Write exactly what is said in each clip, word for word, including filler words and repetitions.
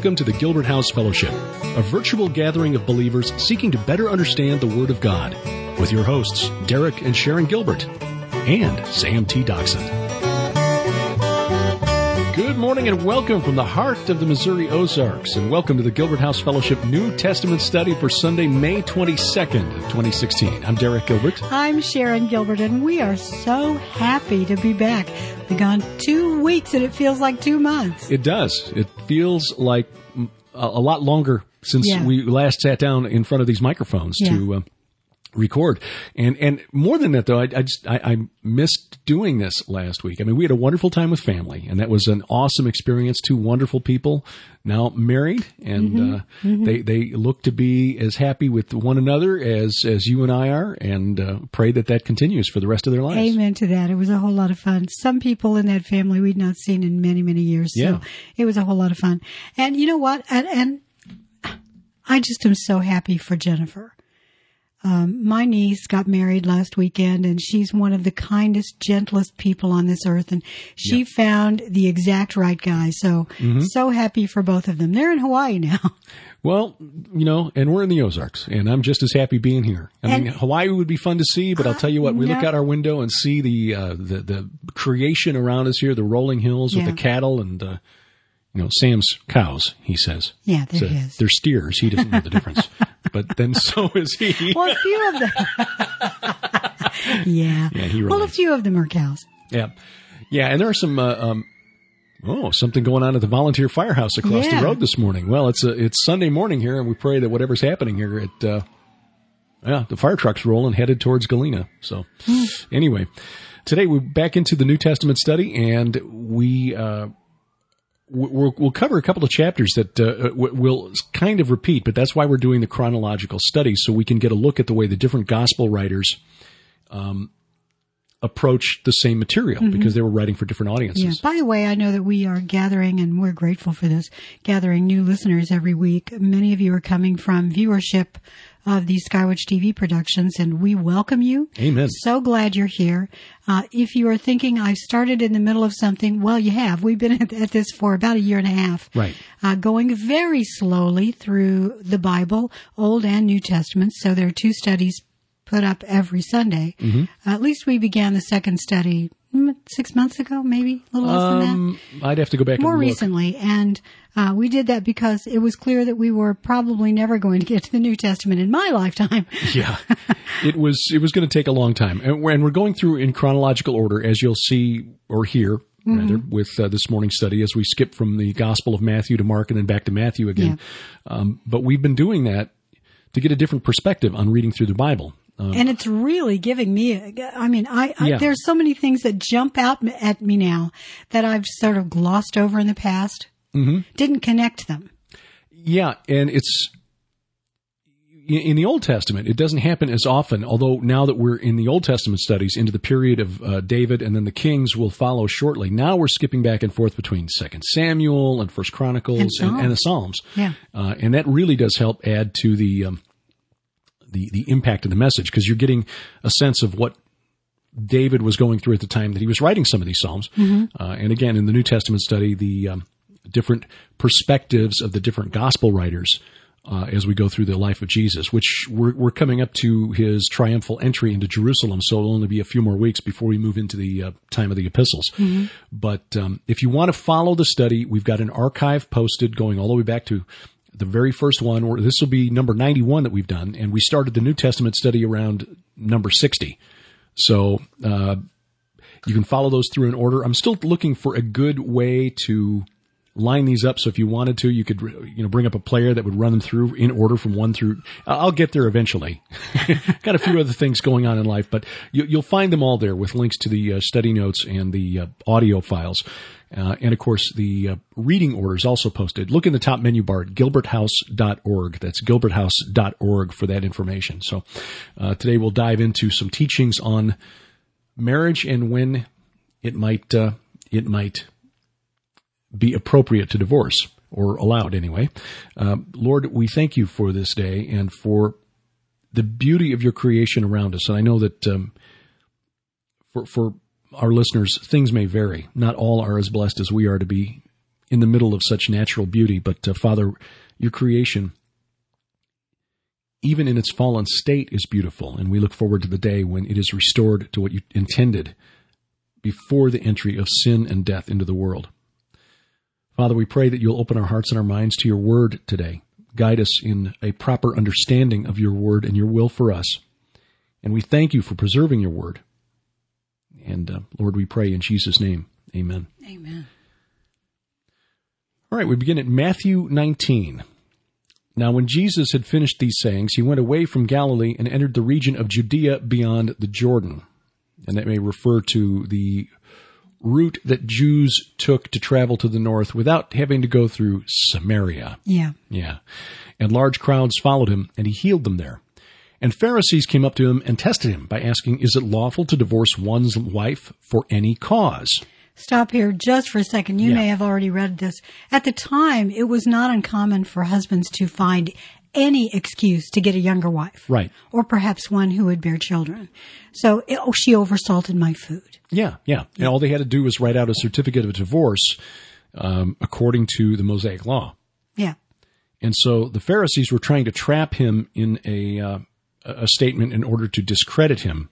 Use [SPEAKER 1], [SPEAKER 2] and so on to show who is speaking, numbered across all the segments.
[SPEAKER 1] welcome to the Gilbert House Fellowship, a virtual gathering of believers seeking to better understand the Word of God, with your hosts, Derek and Sharon Gilbert, and Sam T. Doxson. Good morning and welcome from the heart of the Missouri Ozarks, and welcome to the Gilbert House Fellowship New Testament Study for Sunday, May twenty-second, twenty sixteen. I'm Derek Gilbert.
[SPEAKER 2] I'm Sharon Gilbert, and we are so happy to be back. We've gone two weeks, and it feels like two months.
[SPEAKER 1] It does. It feels like a, a lot longer since
[SPEAKER 2] Yeah.
[SPEAKER 1] we last sat down in front of these microphones
[SPEAKER 2] Yeah.
[SPEAKER 1] to uh, record. And and more than that, though, I, I just I, I missed doing this last week. I mean, we had a wonderful time with family, and that was an awesome experience. Two wonderful people now married, and
[SPEAKER 2] Mm-hmm.
[SPEAKER 1] uh, mm-hmm. they they look to be as happy with one another as as you and I are, and uh, pray that that continues for the rest of their lives.
[SPEAKER 2] Amen to that. It was a whole lot of fun. Some people in that family we'd not seen in many, many years. So
[SPEAKER 1] Yeah.
[SPEAKER 2] it was a whole lot of fun. And you know what? And, and I just am so happy for Jennifer. Um, my niece got married last weekend, and she's one of the kindest, gentlest people on this earth. And she
[SPEAKER 1] Yeah.
[SPEAKER 2] found the exact right guy. So,
[SPEAKER 1] Mm-hmm.
[SPEAKER 2] so happy for both of them. They're in Hawaii now.
[SPEAKER 1] Well, you know, and we're in the Ozarks, and I'm just as happy being here. I
[SPEAKER 2] And-
[SPEAKER 1] mean, Hawaii would be fun to see, but I'll tell you what, we
[SPEAKER 2] no.
[SPEAKER 1] look out our window and see the uh, the, the creation around us here, the rolling hills with
[SPEAKER 2] Yeah.
[SPEAKER 1] the cattle and, uh, you know, Sam's cows, he says.
[SPEAKER 2] Yeah, they're
[SPEAKER 1] So
[SPEAKER 2] his.
[SPEAKER 1] they're steers. He doesn't know the difference. But then so is he.
[SPEAKER 2] Well, a few of them. yeah.
[SPEAKER 1] Yeah, he
[SPEAKER 2] well, a
[SPEAKER 1] relates.
[SPEAKER 2] few of them are cows.
[SPEAKER 1] Yeah. Yeah, and there are some, uh, um, oh, something going on at the volunteer firehouse across
[SPEAKER 2] Yeah.
[SPEAKER 1] the road this morning. Well, it's a, it's Sunday morning here, and we pray that whatever's happening here at, uh, yeah, the fire truck's rolling, headed towards Galena. So anyway, today we're back into the New Testament study, and we, uh, We'll, we'll cover a couple of chapters that uh, will kind of repeat, but that's why we're doing the chronological study, so we can get a look at the way the different gospel writers um, approach the same material, because they were writing for different
[SPEAKER 2] Yeah.
[SPEAKER 1] audiences.
[SPEAKER 2] By the way, I know that we are gathering, and we're grateful for this, gathering new listeners every week. Many of you are coming from viewership of these Skywatch T V productions, and we welcome you.
[SPEAKER 1] Amen.
[SPEAKER 2] So glad you're here. Uh, if you are thinking, I started in the middle of something, well, you have. We've been at, at this for about a year and a half.
[SPEAKER 1] Right.
[SPEAKER 2] Uh, going very slowly through the Bible, Old and New Testaments. So there are two studies put up every Sunday.
[SPEAKER 1] Mm-hmm.
[SPEAKER 2] Uh, at least we began the second study mm, six months ago, maybe a little less than that.
[SPEAKER 1] Um, I'd have to go back
[SPEAKER 2] More
[SPEAKER 1] and look.
[SPEAKER 2] recently, and uh, we did that because it was clear that we were probably never going to get to the New Testament in my lifetime.
[SPEAKER 1] Yeah, it was it was going to take a long time, and we're, and we're going through in chronological order, as you'll see or hear rather with uh, this morning's study, as we skip from the Gospel of Matthew to Mark and then back to Matthew again. Um, but we've been doing that to get a different perspective on reading through the Bible. Uh,
[SPEAKER 2] And it's really giving me, a, I mean, I, I
[SPEAKER 1] Yeah.
[SPEAKER 2] there's so many things that jump out m- at me now that I've sort of glossed over in the past. Mm-hmm. Didn't connect them.
[SPEAKER 1] Yeah, and it's in in the Old Testament, it doesn't happen as often, although now that we're in the Old Testament studies into the period of uh, David and then the Kings will follow shortly. Now we're skipping back and forth between Second Samuel and First Chronicles
[SPEAKER 2] And
[SPEAKER 1] and, and the
[SPEAKER 2] Psalms.
[SPEAKER 1] Psalms.
[SPEAKER 2] Yeah.
[SPEAKER 1] Uh, and that really does help add to the um, the the impact of the message, because you're getting a sense of what David was going through at the time that he was writing some of these Psalms. Uh, and again, in the New Testament study, the um, different perspectives of the different gospel writers uh, as we go through the life of Jesus, which we're, we're coming up to his triumphal entry into Jerusalem, so it'll only be a few more weeks before we move into the uh, time of the epistles. But um, if you want to follow the study, we've got an archive posted going all the way back to the very first one, or this will be number ninety-one that we've done, and we started the New Testament study around number sixty. So uh, you can follow those through in order. I'm still looking for a good way to line these up. So if you wanted to, you could, you know, bring up a player that would run them through in order from one through. I'll get there eventually. Got a few other things going on in life, but you, you'll find them all there with links to the uh, study notes and the uh, audio files. Uh, and of course, the uh, reading order is also posted. Look in the top menu bar at gilbert house dot org. That's gilbert house dot org for that information. So uh, today we'll dive into some teachings on marriage and when it might uh, it might be appropriate to divorce, or allowed anyway. Uh, Lord, we thank you for this day and for the beauty of your creation around us. And I know that um, for for our listeners, things may vary. Not all are as blessed as we are to be in the middle of such natural beauty. But uh, Father, your creation, even in its fallen state, is beautiful. And we look forward to the day when it is restored to what you intended before the entry of sin and death into the world. Father, we pray that you'll open our hearts and our minds to your word today. Guide us in a proper understanding of your word and your will for us. And we thank you for preserving your word. And uh, Lord, we pray in Jesus' name. Amen.
[SPEAKER 2] Amen.
[SPEAKER 1] All right, we begin at Matthew nineteen. Now, when Jesus had finished these sayings, he went away from Galilee and entered the region of Judea beyond the Jordan. And that may refer to the route that Jews took to travel to the north without having to go through Samaria.
[SPEAKER 2] Yeah.
[SPEAKER 1] Yeah. And large crowds followed him, and he healed them there. And Pharisees came up to him and tested him by asking, is it lawful to divorce one's wife for any cause?
[SPEAKER 2] Stop here just for a second. You
[SPEAKER 1] Yeah.
[SPEAKER 2] may have already read this. At the time, it was not uncommon for husbands to find any excuse to get a younger wife.
[SPEAKER 1] Right.
[SPEAKER 2] Or perhaps one who would bear children. So, oh, she oversalted my food.
[SPEAKER 1] Yeah, yeah. And all they had to do was write out a certificate of divorce um, according to the Mosaic Law.
[SPEAKER 2] Yeah.
[SPEAKER 1] And so the Pharisees were trying to trap him in a uh, a statement in order to discredit him.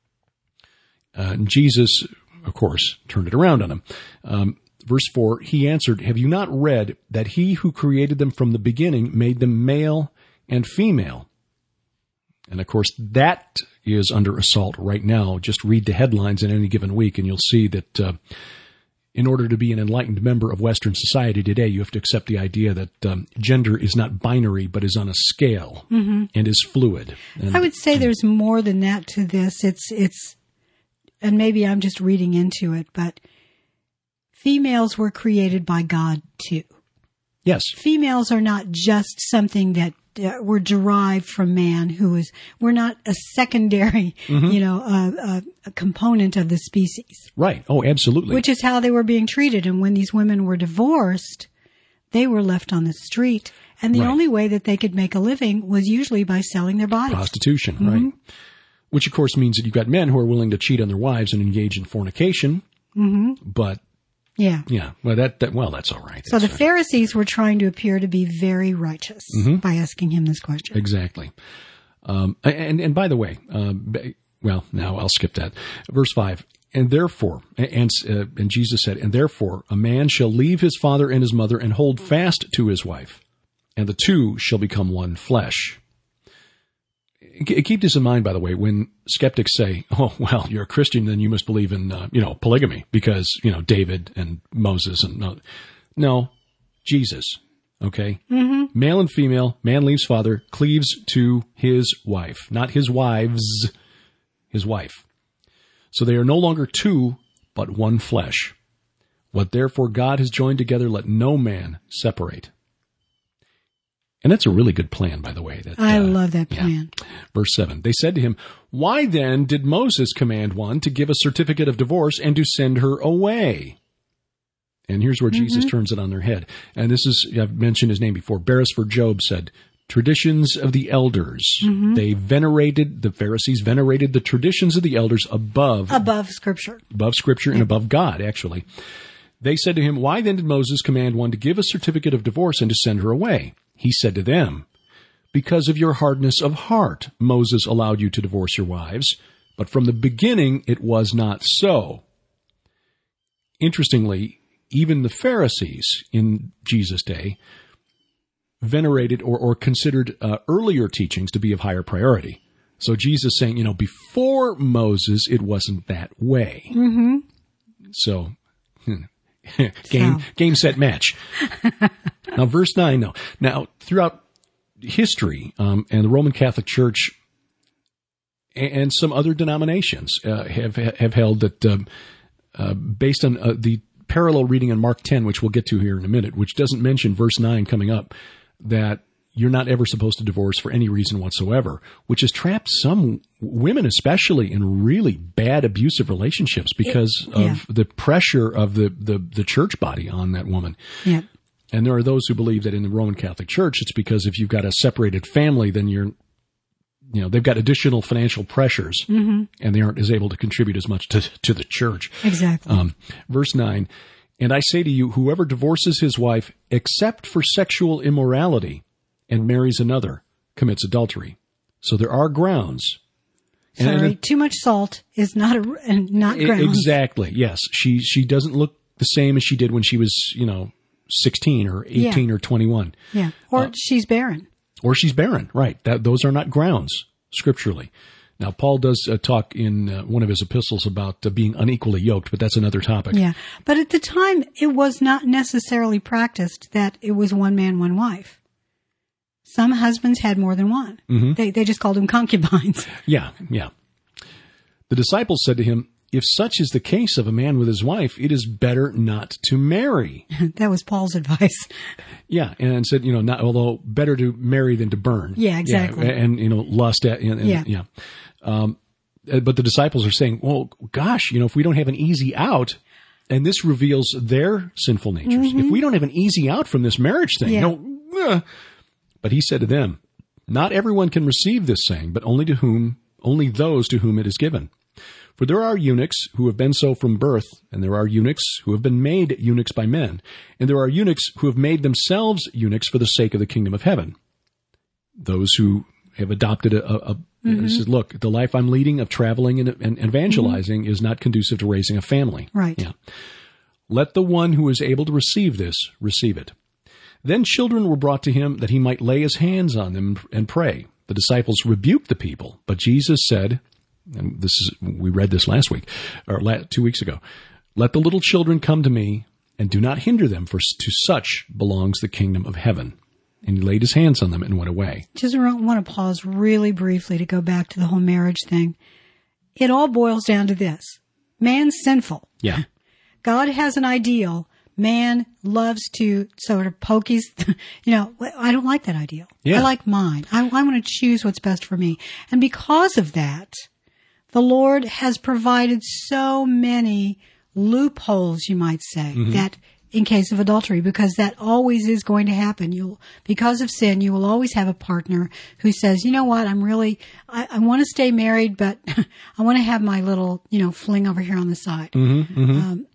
[SPEAKER 1] Uh, and Jesus, of course, turned it around on him. Um, verse four, he answered, have you not read that he who created them from the beginning made them male and female? And of course, that is under assault right now. Just read the headlines in any given week, and you'll see that uh, in order to be an enlightened member of Western society today, you have to accept the idea that um, gender is not binary, but is on a scale mm-hmm. and is fluid. And,
[SPEAKER 2] I would say there's more than that to this. It's, it's, and maybe I'm just reading into it, but females were created by God too.
[SPEAKER 1] Yes.
[SPEAKER 2] Females are not just something that uh, were derived from man who is, we're not a secondary, mm-hmm. you know, uh, uh, a component of the species.
[SPEAKER 1] Right. Oh, absolutely.
[SPEAKER 2] Which is how they were being treated. And when these women were divorced, they were left on the street. And the
[SPEAKER 1] right.
[SPEAKER 2] only way that they could make a living was usually by selling their bodies.
[SPEAKER 1] Prostitution,
[SPEAKER 2] mm-hmm.
[SPEAKER 1] right. Which, of course, means that you've got men who are willing to cheat on their wives and engage in fornication.
[SPEAKER 2] Mm-hmm.
[SPEAKER 1] But
[SPEAKER 2] Yeah.
[SPEAKER 1] Yeah. Well, that, that well, that's all right.
[SPEAKER 2] So
[SPEAKER 1] that's
[SPEAKER 2] the
[SPEAKER 1] right.
[SPEAKER 2] Pharisees were trying to appear to be very righteous
[SPEAKER 1] mm-hmm.
[SPEAKER 2] by asking him this question.
[SPEAKER 1] Exactly. Um, and, and by the way, um, well, now I'll skip that. Verse five. And therefore, and, uh, and Jesus said, and therefore a man shall leave his father and his mother and hold fast to his wife, and the two shall become one flesh. Keep this in mind, by the way, when skeptics say, oh, well, you're a Christian, then you must believe in, uh, you know, polygamy because, you know, David and Moses and no, no Jesus. Okay. Mm-hmm. Male and female, man leaves father, cleaves to his wife, not his wives, his wife. So they are no longer two, but one flesh. What therefore God has joined together, let no man separate. And that's a really good plan, by the way. That,
[SPEAKER 2] I
[SPEAKER 1] uh,
[SPEAKER 2] love that plan.
[SPEAKER 1] Yeah. Verse seven, they said to him, why then did Moses command one to give a certificate of divorce and to send her away? And here's where mm-hmm. Jesus turns it on their head. And this is, I've mentioned his name before, Beresford Job said, traditions of the elders. Mm-hmm. They venerated, the Pharisees venerated the traditions of the elders above.
[SPEAKER 2] Above Scripture.
[SPEAKER 1] Above Scripture and above God, actually. They said to him, why then did Moses command one to give a certificate of divorce and to send her away? He said to them, because of your hardness of heart, Moses allowed you to divorce your wives, but from the beginning it was not so. Interestingly, even the Pharisees in Jesus' day venerated or, or considered uh, earlier teachings to be of higher priority. So Jesus saying, you know, before Moses, it wasn't that way.
[SPEAKER 2] Mm-hmm.
[SPEAKER 1] So, game,
[SPEAKER 2] so.
[SPEAKER 1] game, set, match. Now, verse nine, no. Now, throughout history, um, and the Roman Catholic Church and some other denominations uh, have have held that, um, uh, based on uh, the parallel reading in Mark ten, which we'll get to here in a minute, which doesn't mention verse nine coming up, that you're not ever supposed to divorce for any reason whatsoever, which has trapped some women, especially, in really bad abusive relationships because it, yeah. of the pressure of the, the, the church body on that woman.
[SPEAKER 2] Yeah.
[SPEAKER 1] And there are those who believe that in the Roman Catholic Church, it's because if you've got a separated family, then you're, you know, they've got additional financial pressures, mm-hmm. and they aren't as able to contribute as much to, to the church.
[SPEAKER 2] Exactly.
[SPEAKER 1] Um, verse nine, And I say to you, whoever divorces his wife except for sexual immorality and marries another commits adultery. So there are grounds.
[SPEAKER 2] Sorry, and, too much salt is not a, and not grounds.
[SPEAKER 1] Exactly. Yes. She, she doesn't look the same as she did when she was, you know, sixteen or eighteen yeah. or twenty-one.
[SPEAKER 2] Yeah. Or uh, she's barren.
[SPEAKER 1] Or she's barren. Right. That, those are not grounds scripturally. Now, Paul does uh, talk in uh, one of his epistles about uh, being unequally yoked, but that's another topic.
[SPEAKER 2] Yeah. But at the time, it was not necessarily practiced that it was one man, one wife. Some husbands had more than one. Mm-hmm. They they just called them concubines.
[SPEAKER 1] Yeah, yeah. The disciples said to him, if such is the case of a man with his wife, it is better not to marry.
[SPEAKER 2] That was Paul's advice.
[SPEAKER 1] Yeah, and said, you know, not although better to marry than to burn.
[SPEAKER 2] Yeah, exactly.
[SPEAKER 1] Yeah, and, you know, lust at, and, and,
[SPEAKER 2] yeah.
[SPEAKER 1] yeah. Um, but the disciples are saying, well, gosh, you know, if we don't have an easy out, and this reveals their sinful natures, mm-hmm. if we don't have an easy out from this marriage thing,
[SPEAKER 2] yeah.
[SPEAKER 1] you know, uh, but he said to them, not everyone can receive this saying, but only to whom, only those to whom it is given. For there are eunuchs who have been so from birth, and there are eunuchs who have been made eunuchs by men, and there are eunuchs who have made themselves eunuchs for the sake of the kingdom of heaven. Those who have adopted a, a, a mm-hmm. says, look, the life I'm leading of traveling and, and evangelizing mm-hmm. is not conducive to raising a family.
[SPEAKER 2] Right.
[SPEAKER 1] Yeah. Let the one who is able to receive this receive it. Then children were brought to him that he might lay his hands on them and pray. The disciples rebuked the people, but Jesus said, and this is, we read this last week, or two weeks ago, let the little children come to me and do not hinder them, for to such belongs the kingdom of heaven. And he laid his hands on them and went away.
[SPEAKER 2] Just want to pause really briefly to go back to the whole marriage thing. It all boils down to this. Man's sinful.
[SPEAKER 1] Yeah.
[SPEAKER 2] God has an ideal. Man loves to sort of poke his, you know, I don't like that ideal.
[SPEAKER 1] Yeah.
[SPEAKER 2] I like mine. I, I want to choose what's best for me. And because of that, the Lord has provided so many loopholes, you might say, mm-hmm. that in case of adultery, because that always is going to happen. You'll, because of sin, you will always have a partner who says, you know what, I'm really, I, I want to stay married, but I want to have my little, you know, fling over here on the side.
[SPEAKER 1] Mm-hmm, mm-hmm. Um,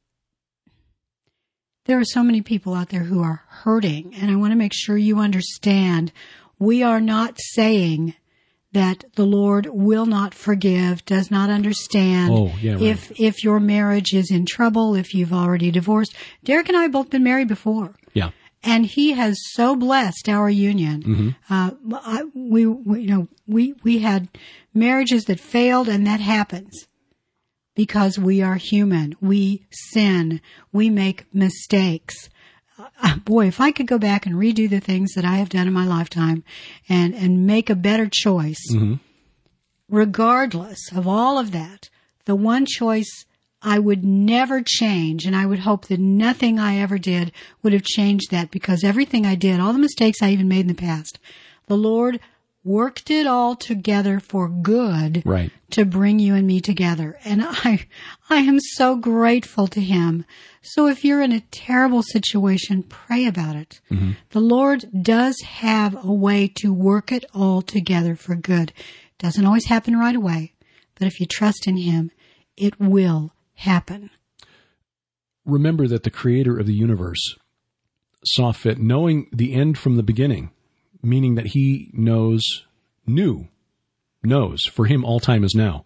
[SPEAKER 2] there are so many people out there who are hurting, and I want to make sure you understand we are not saying that the Lord will not forgive, does not understand
[SPEAKER 1] oh, yeah, right.
[SPEAKER 2] if if your marriage is in trouble, if you've already divorced. Derek and I have both been married before.
[SPEAKER 1] Yeah.
[SPEAKER 2] And he has so blessed our union.
[SPEAKER 1] Mm-hmm.
[SPEAKER 2] Uh, I, we, we, you know, we, we had marriages that failed, and that happens because we are human. We sin. We make mistakes. Uh, boy, if I could go back and redo the things that I have done in my lifetime and, and make a better choice,
[SPEAKER 1] mm-hmm.
[SPEAKER 2] regardless of all of that, the one choice I would never change, and I would hope that nothing I ever did would have changed that, because everything I did, all the mistakes I even made in the past, the Lord worked it all together for good,
[SPEAKER 1] right,
[SPEAKER 2] to bring you and me together. And I, I am so grateful to Him. So if you're in a terrible situation, pray about it.
[SPEAKER 1] Mm-hmm.
[SPEAKER 2] The Lord does have a way to work it all together for good. Doesn't always happen right away, but if you trust in Him, it will happen.
[SPEAKER 1] Remember that the Creator of the universe saw fit, knowing the end from the beginning, meaning that He knows, knew, knows, for Him all time is now,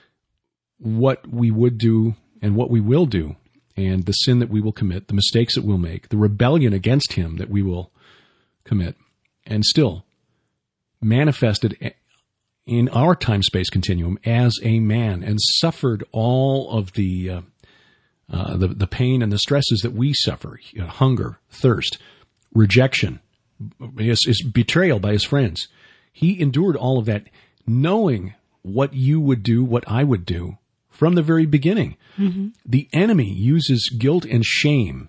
[SPEAKER 1] what we would do and what we will do, and the sin that we will commit, the mistakes that we'll make, the rebellion against Him that we will commit, and still manifested in our time-space continuum as a man, and suffered all of the uh, uh, the, the pain and the stresses that we suffer, you know, hunger, thirst, rejection, his, his betrayal by his friends. He endured all of that, knowing what you would do, what I would do, from the very beginning.
[SPEAKER 2] Mm-hmm.
[SPEAKER 1] The enemy uses guilt and shame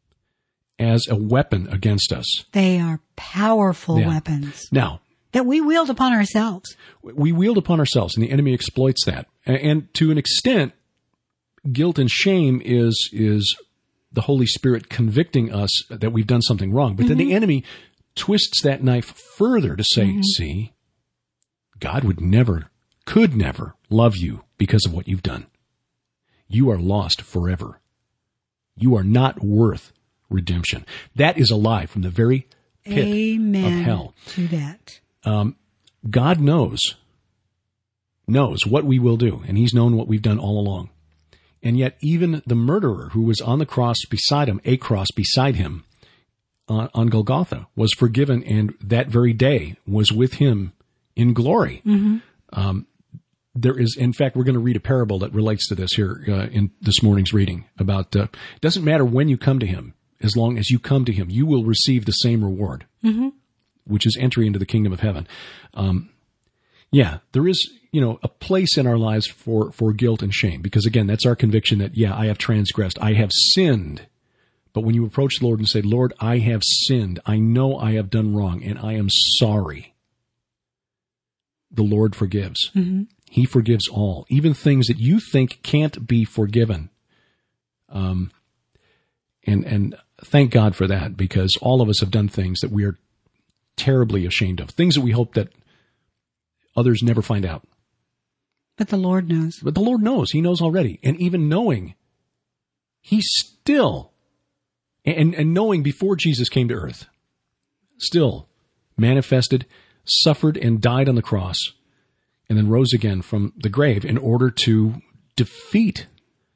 [SPEAKER 1] as a weapon against us.
[SPEAKER 2] They are powerful
[SPEAKER 1] yeah.
[SPEAKER 2] weapons.
[SPEAKER 1] Now,
[SPEAKER 2] that we wield upon ourselves.
[SPEAKER 1] We wield upon ourselves, and the enemy exploits that. And to an extent, guilt and shame is is the Holy Spirit convicting us that we've done something wrong. But mm-hmm. then the enemy twists that knife further to say, mm-hmm. see, God would never, could never love you because of what you've done. You are lost forever. You are not worth redemption. That is a lie from the very pit
[SPEAKER 2] Amen
[SPEAKER 1] of hell.
[SPEAKER 2] To that.
[SPEAKER 1] Um, God knows, knows what we will do, and he's known what we've done all along. And yet even the murderer who was on the cross beside him, a cross beside him on, on Golgotha, was forgiven, and that very day was with him in glory. Mm-hmm. Um, there is, in fact, we're going to read a parable that relates to this here uh, in this morning's reading about, uh, it doesn't matter when you come to him, as long as you come to him, you will receive the same reward, mm-hmm. which is entry into the kingdom of heaven. Um, yeah, there is, you know, a place in our lives for, for guilt and shame, because again, that's our conviction that, yeah, I have transgressed, I have sinned. But when you approach the Lord and say, Lord, I have sinned, I know I have done wrong, and I am sorry, the Lord forgives. Mm-hmm. He forgives all, even things that you think can't be forgiven. Um, and, and thank God for that, because all of us have done things that we are terribly ashamed of, things that we hope that others never find out.
[SPEAKER 2] But the Lord knows.
[SPEAKER 1] But the Lord knows. He knows already. And even knowing, he still, and, and knowing before Jesus came to earth, still manifested, suffered, and died on the cross, and then rose again from the grave in order to defeat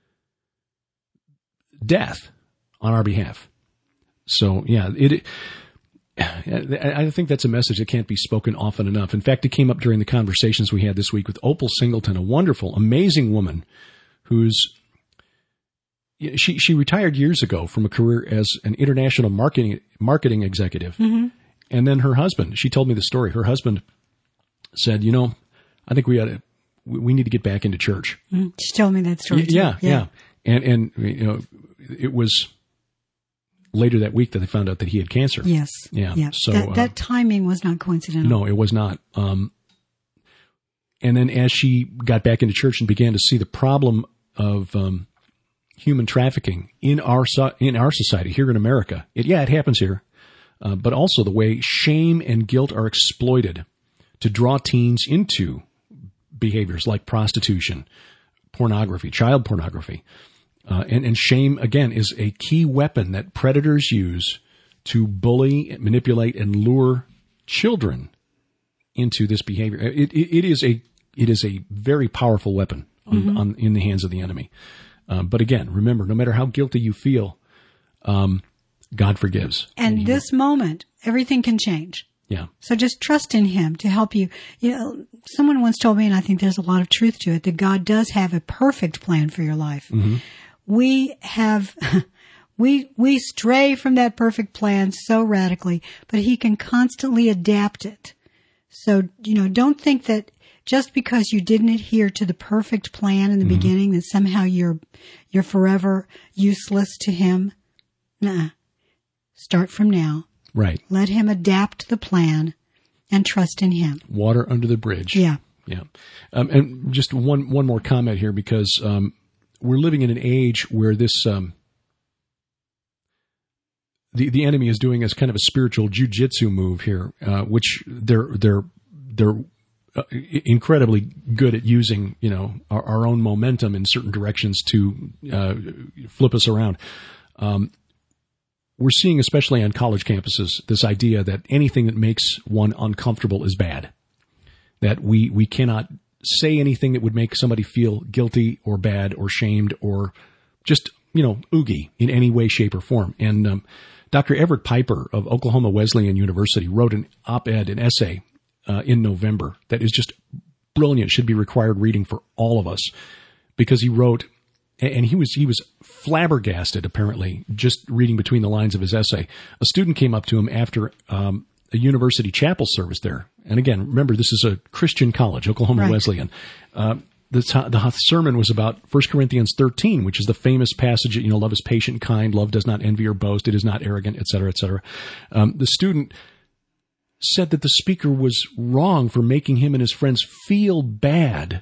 [SPEAKER 1] death on our behalf. So, yeah, it. I think that's a message that can't be spoken often enough. In fact, it came up during the conversations we had this week with Opal Singleton, a wonderful, amazing woman who's she she retired years ago from a career as an international marketing marketing executive, mm-hmm. and then her husband. She told me the story. Her husband said, "You know, I think we ought to we need to get back into church."
[SPEAKER 2] Mm-hmm. She told me that story.
[SPEAKER 1] Yeah,
[SPEAKER 2] too.
[SPEAKER 1] yeah, yeah, and and you know, it was later that week that they found out that he had cancer.
[SPEAKER 2] Yes.
[SPEAKER 1] Yeah.
[SPEAKER 2] yeah.
[SPEAKER 1] So
[SPEAKER 2] that, that
[SPEAKER 1] uh,
[SPEAKER 2] timing was not coincidental.
[SPEAKER 1] No, it was not. Um, and then as she got back into church and began to see the problem of um, human trafficking in our so- in our society here in America, it, yeah, it happens here, uh, but also the way shame and guilt are exploited to draw teens into behaviors like prostitution, pornography, child pornography. Uh, and, and shame, again, is a key weapon that predators use to bully, manipulate, and lure children into this behavior. It, it, it is a it is a very powerful weapon on, mm-hmm. on, in the hands of the enemy. Um, but again, remember, no matter how guilty you feel, um, God forgives.
[SPEAKER 2] And,
[SPEAKER 1] and
[SPEAKER 2] this will. moment, everything can change.
[SPEAKER 1] Yeah.
[SPEAKER 2] So just trust in him to help you. You know, someone once told me, and I think there's a lot of truth to it, that God does have a perfect plan for your life. Mm-hmm. We have, we, we stray from that perfect plan so radically, but he can constantly adapt it. So, you know, don't think that just because you didn't adhere to the perfect plan in the mm-hmm. beginning, that somehow you're, you're forever useless to him. Nuh-uh. Start from now.
[SPEAKER 1] Right.
[SPEAKER 2] Let him adapt the plan and trust in him.
[SPEAKER 1] Water under the bridge.
[SPEAKER 2] Yeah.
[SPEAKER 1] Yeah. Um, and just one, one more comment here, because, um, we're living in an age where this, um, the the enemy is doing as kind of a spiritual jujitsu move here, uh, which they're they're they're uh, incredibly good at using, you know, our, our own momentum in certain directions to uh, flip us around. Um, we're seeing, especially on college campuses, this idea that anything that makes one uncomfortable is bad. That we we cannot say anything that would make somebody feel guilty or bad or shamed or just, you know, oogie in any way, shape, or form. And um, Doctor Everett Piper of Oklahoma Wesleyan University wrote an op-ed, an essay uh, in November that is just brilliant, should be required reading for all of us, because he wrote, and he was he was flabbergasted, apparently, just reading between the lines of his essay. A student came up to him after um, a university chapel service there. And again, remember, this is a Christian college, Oklahoma right. Wesleyan. Uh, the, the sermon was about First Corinthians thirteen, which is the famous passage, you know, love is patient, kind, love does not envy or boast, it is not arrogant, et cetera, et cetera. Um, the student said that the speaker was wrong for making him and his friends feel bad.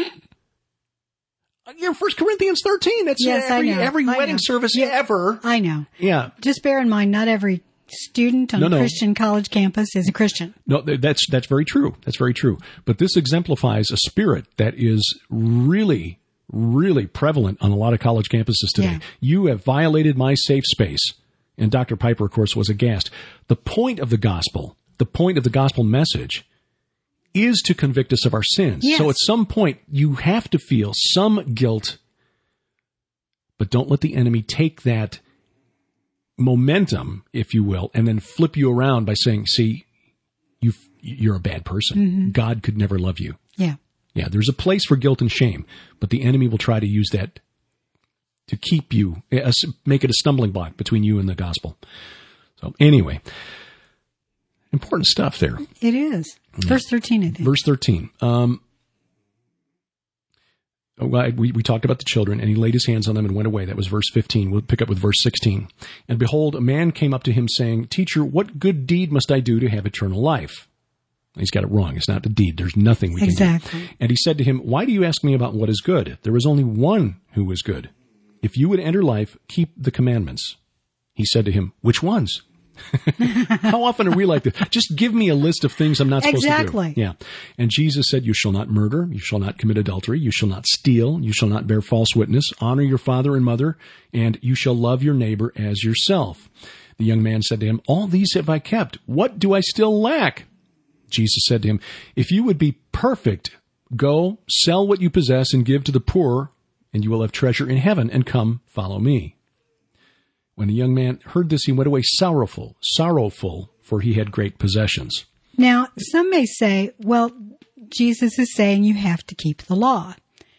[SPEAKER 1] You're First Corinthians thirteen. That's
[SPEAKER 2] yes,
[SPEAKER 1] every,
[SPEAKER 2] I know.
[SPEAKER 1] every
[SPEAKER 2] I
[SPEAKER 1] wedding
[SPEAKER 2] know.
[SPEAKER 1] service
[SPEAKER 2] yeah,
[SPEAKER 1] ever.
[SPEAKER 2] I know.
[SPEAKER 1] Yeah.
[SPEAKER 2] Just bear in mind, not every student on
[SPEAKER 1] no,
[SPEAKER 2] a
[SPEAKER 1] no.
[SPEAKER 2] Christian college campus is a Christian.
[SPEAKER 1] No, that's that's very true. That's very true. But this exemplifies a spirit that is really really prevalent on a lot of college campuses today.
[SPEAKER 2] Yeah.
[SPEAKER 1] You have violated my safe space. And Doctor Piper, of course, was aghast. The point of the gospel, the point of the gospel message is to convict us of our sins.
[SPEAKER 2] Yes.
[SPEAKER 1] So at some point, you have to feel some guilt, but don't let the enemy take that momentum, if you will, and then flip you around by saying, see, you you're a bad person. Mm-hmm. God could never love you.
[SPEAKER 2] Yeah.
[SPEAKER 1] Yeah, there's a place for guilt and shame, but the enemy will try to use that to keep you, make it a stumbling block between you and the gospel. So anyway, important stuff there.
[SPEAKER 2] It is. Verse thirteen, I think.
[SPEAKER 1] Verse thirteen. Um, we, we talked about the children, and he laid his hands on them and went away. That was verse fifteen. We'll pick up with verse sixteen. And behold, a man came up to him saying, Teacher, what good deed must I do to have eternal life? He's got it wrong. It's not the deed. There's nothing we can
[SPEAKER 2] exactly.
[SPEAKER 1] do. And he said to him, Why do you ask me about what is good? There is only one who is good. If you would enter life, keep the commandments. He said to him, Which ones? How often are we like this? Just give me a list of things I'm not supposed
[SPEAKER 2] exactly.
[SPEAKER 1] to do. Yeah. And Jesus said, You shall not murder. You shall not commit adultery. You shall not steal. You shall not bear false witness. Honor your father and mother. And you shall love your neighbor as yourself. The young man said to him, All these have I kept. What do I still lack? Jesus said to him, If you would be perfect, go, sell what you possess and give to the poor, and you will have treasure in heaven, and come, follow me. When the young man heard this, he went away sorrowful, sorrowful, for he had great possessions.
[SPEAKER 2] Now, some may say, well, Jesus is saying you have to keep the law.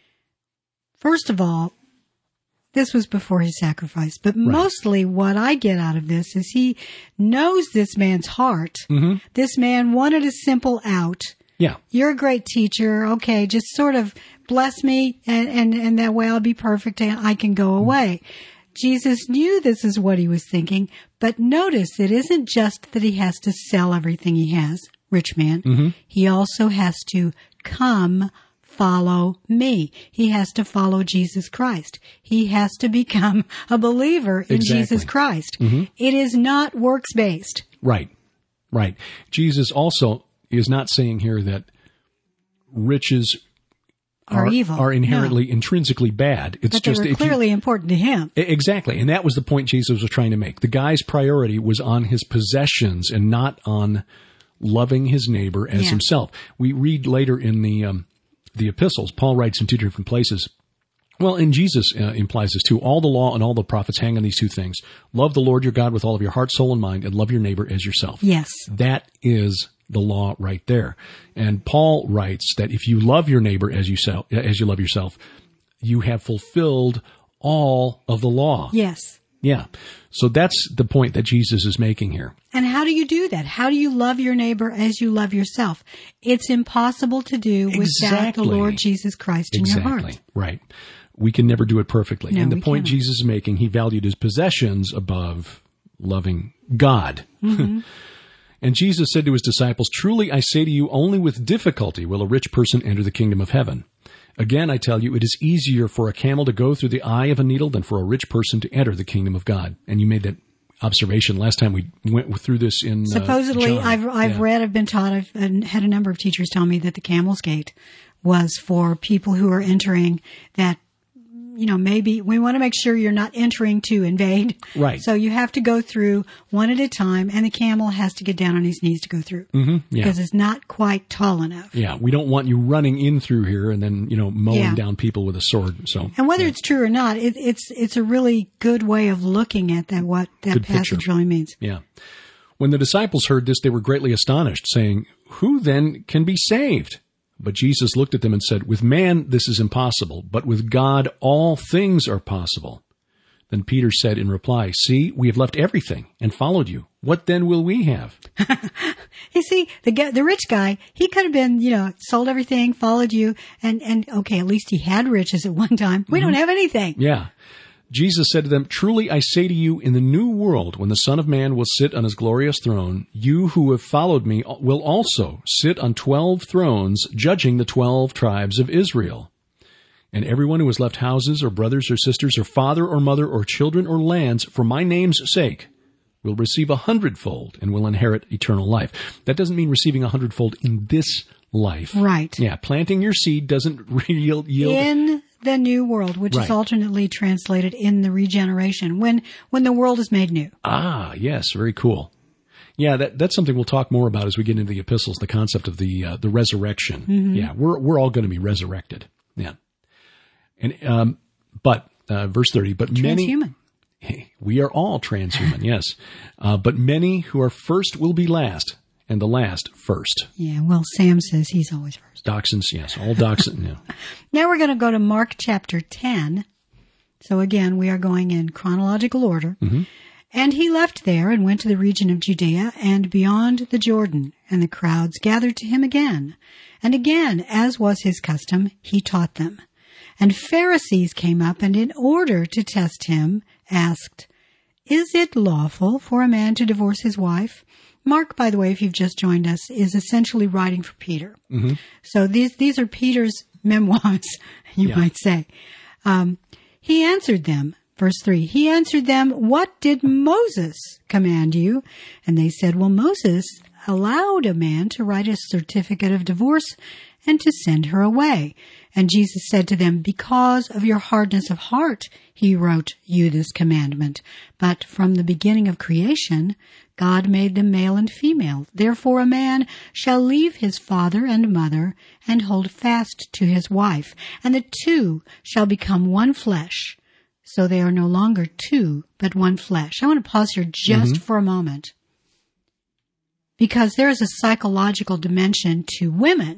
[SPEAKER 2] First of all, this was before his sacrifice, but right. mostly what I get out of this is he knows this man's heart. Mm-hmm. This man wanted a simple out.
[SPEAKER 1] Yeah.
[SPEAKER 2] You're a great teacher. Okay, just sort of bless me, and, and, and that way I'll be perfect and I can go away. Jesus knew this is what he was thinking, but notice it isn't just that he has to sell everything he has, rich man. Mm-hmm. He also has to come follow me. He has to follow Jesus Christ. He has to become a believer in
[SPEAKER 1] exactly.
[SPEAKER 2] Jesus Christ.
[SPEAKER 1] Mm-hmm.
[SPEAKER 2] It is not works-based.
[SPEAKER 1] Right, right. Jesus also is not saying here that riches
[SPEAKER 2] Are,
[SPEAKER 1] are
[SPEAKER 2] evil.
[SPEAKER 1] are inherently,
[SPEAKER 2] no.
[SPEAKER 1] intrinsically bad. It's
[SPEAKER 2] but
[SPEAKER 1] just
[SPEAKER 2] they were clearly
[SPEAKER 1] you,
[SPEAKER 2] important to him.
[SPEAKER 1] Exactly, and that was the point Jesus was trying to make. The guy's priority was on his possessions and not on loving his neighbor as
[SPEAKER 2] yeah.
[SPEAKER 1] himself. We read later in the um, the epistles, Paul writes in two different places. Well, and Jesus uh, implies this too. All the law and all the prophets hang on these two things. Love the Lord your God with all of your heart, soul, and mind, and love your neighbor as yourself.
[SPEAKER 2] Yes.
[SPEAKER 1] That is the law right there. And Paul writes that if you love your neighbor as you, self, as you love yourself, you have fulfilled all of the law.
[SPEAKER 2] Yes.
[SPEAKER 1] Yeah. So that's the point that Jesus is making here.
[SPEAKER 2] And how do you do that? How do you love your neighbor as you love yourself? It's impossible to do without
[SPEAKER 1] exactly.
[SPEAKER 2] the Lord Jesus Christ in
[SPEAKER 1] exactly.
[SPEAKER 2] your heart.
[SPEAKER 1] Right. We can never do it perfectly.
[SPEAKER 2] No,
[SPEAKER 1] and the
[SPEAKER 2] we
[SPEAKER 1] point
[SPEAKER 2] cannot.
[SPEAKER 1] Jesus is making, he valued his possessions above loving God. Mm-hmm. And Jesus said to his disciples, Truly I say to you, only with difficulty will a rich person enter the kingdom of heaven. Again, I tell you, it is easier for a camel to go through the eye of a needle than for a rich person to enter the kingdom of God. And you made that observation last time we went through this in
[SPEAKER 2] Supposedly,
[SPEAKER 1] uh, John.
[SPEAKER 2] I've I've
[SPEAKER 1] yeah.
[SPEAKER 2] read, I've been taught, I've had a number of teachers tell me that the Camel's Gate was for people who are entering that, you know, maybe we want to make sure you're not entering to invade.
[SPEAKER 1] Right.
[SPEAKER 2] So you have to go through one at a time, and the camel has to get down on his knees to go through.
[SPEAKER 1] Mm-hmm. Yeah.
[SPEAKER 2] Because it's not quite tall enough.
[SPEAKER 1] Yeah, we don't want you running in through here and then, you know, mowing
[SPEAKER 2] yeah.
[SPEAKER 1] down people with a sword. So,
[SPEAKER 2] And whether
[SPEAKER 1] yeah.
[SPEAKER 2] it's true or not, it, it's it's a really good way of looking at that, what that
[SPEAKER 1] Good
[SPEAKER 2] passage
[SPEAKER 1] picture.
[SPEAKER 2] really means.
[SPEAKER 1] Yeah. When the disciples heard this, they were greatly astonished, saying, Who then can be saved? But Jesus looked at them and said, With man this is impossible, but with God all things are possible. Then Peter said in reply, See, we have left everything and followed you. What then will we have?
[SPEAKER 2] You see, the guy, the rich guy, he could have been, you know, sold everything, followed you, and, and okay, at least he had riches at one time. We mm-hmm. don't have anything.
[SPEAKER 1] Yeah. Jesus said to them, Truly I say to you, in the new world, when the Son of Man will sit on his glorious throne, you who have followed me will also sit on twelve thrones, judging the twelve tribes of Israel. And everyone who has left houses or brothers or sisters or father or mother or children or lands for my name's sake will receive a hundredfold and will inherit eternal life. That doesn't mean receiving a hundredfold in this life.
[SPEAKER 2] Right.
[SPEAKER 1] Yeah, planting your seed doesn't yield... yield
[SPEAKER 2] in the new world, which
[SPEAKER 1] Right.
[SPEAKER 2] is alternately translated in the regeneration, when when the world is made new.
[SPEAKER 1] Ah, yes, very cool. Yeah, that that's something we'll talk more about as we get into the epistles. The concept of the uh, the resurrection.
[SPEAKER 2] Mm-hmm.
[SPEAKER 1] Yeah, we're we're all going to be resurrected. Yeah, and um, but uh, verse thirty. But
[SPEAKER 2] Transhuman.
[SPEAKER 1] many, we are all transhuman. Yes, uh, but many who are first will be last, and the last first.
[SPEAKER 2] Yeah, well, Sam says he's always first.
[SPEAKER 1] Dachshunds, yes, all dachshunds. Yeah.
[SPEAKER 2] Now we're going to go to Mark chapter ten. So again, we are going in chronological order.
[SPEAKER 1] Mm-hmm.
[SPEAKER 2] And he left there and went to the region of Judea and beyond the Jordan, and the crowds gathered to him again. And again, as was his custom, he taught them. And Pharisees came up and in order to test him, asked, "Is it lawful for a man to divorce his wife?" Mark, by the way, if you've just joined us, is essentially writing for Peter.
[SPEAKER 1] Mm-hmm.
[SPEAKER 2] So these these are Peter's memoirs, you
[SPEAKER 1] Yeah.
[SPEAKER 2] might say. Um, he answered them, verse three, he answered them, "What did Moses command you?" And they said, "Well, Moses allowed a man to write a certificate of divorce and to send her away." And Jesus said to them, "Because of your hardness of heart, he wrote you this commandment. But from the beginning of creation, God made them male and female. Therefore a man shall leave his father and mother and hold fast to his wife, and the two shall become one flesh. So they are no longer two, but one flesh." I want to pause here just mm-hmm. for a moment, because there is a psychological dimension to women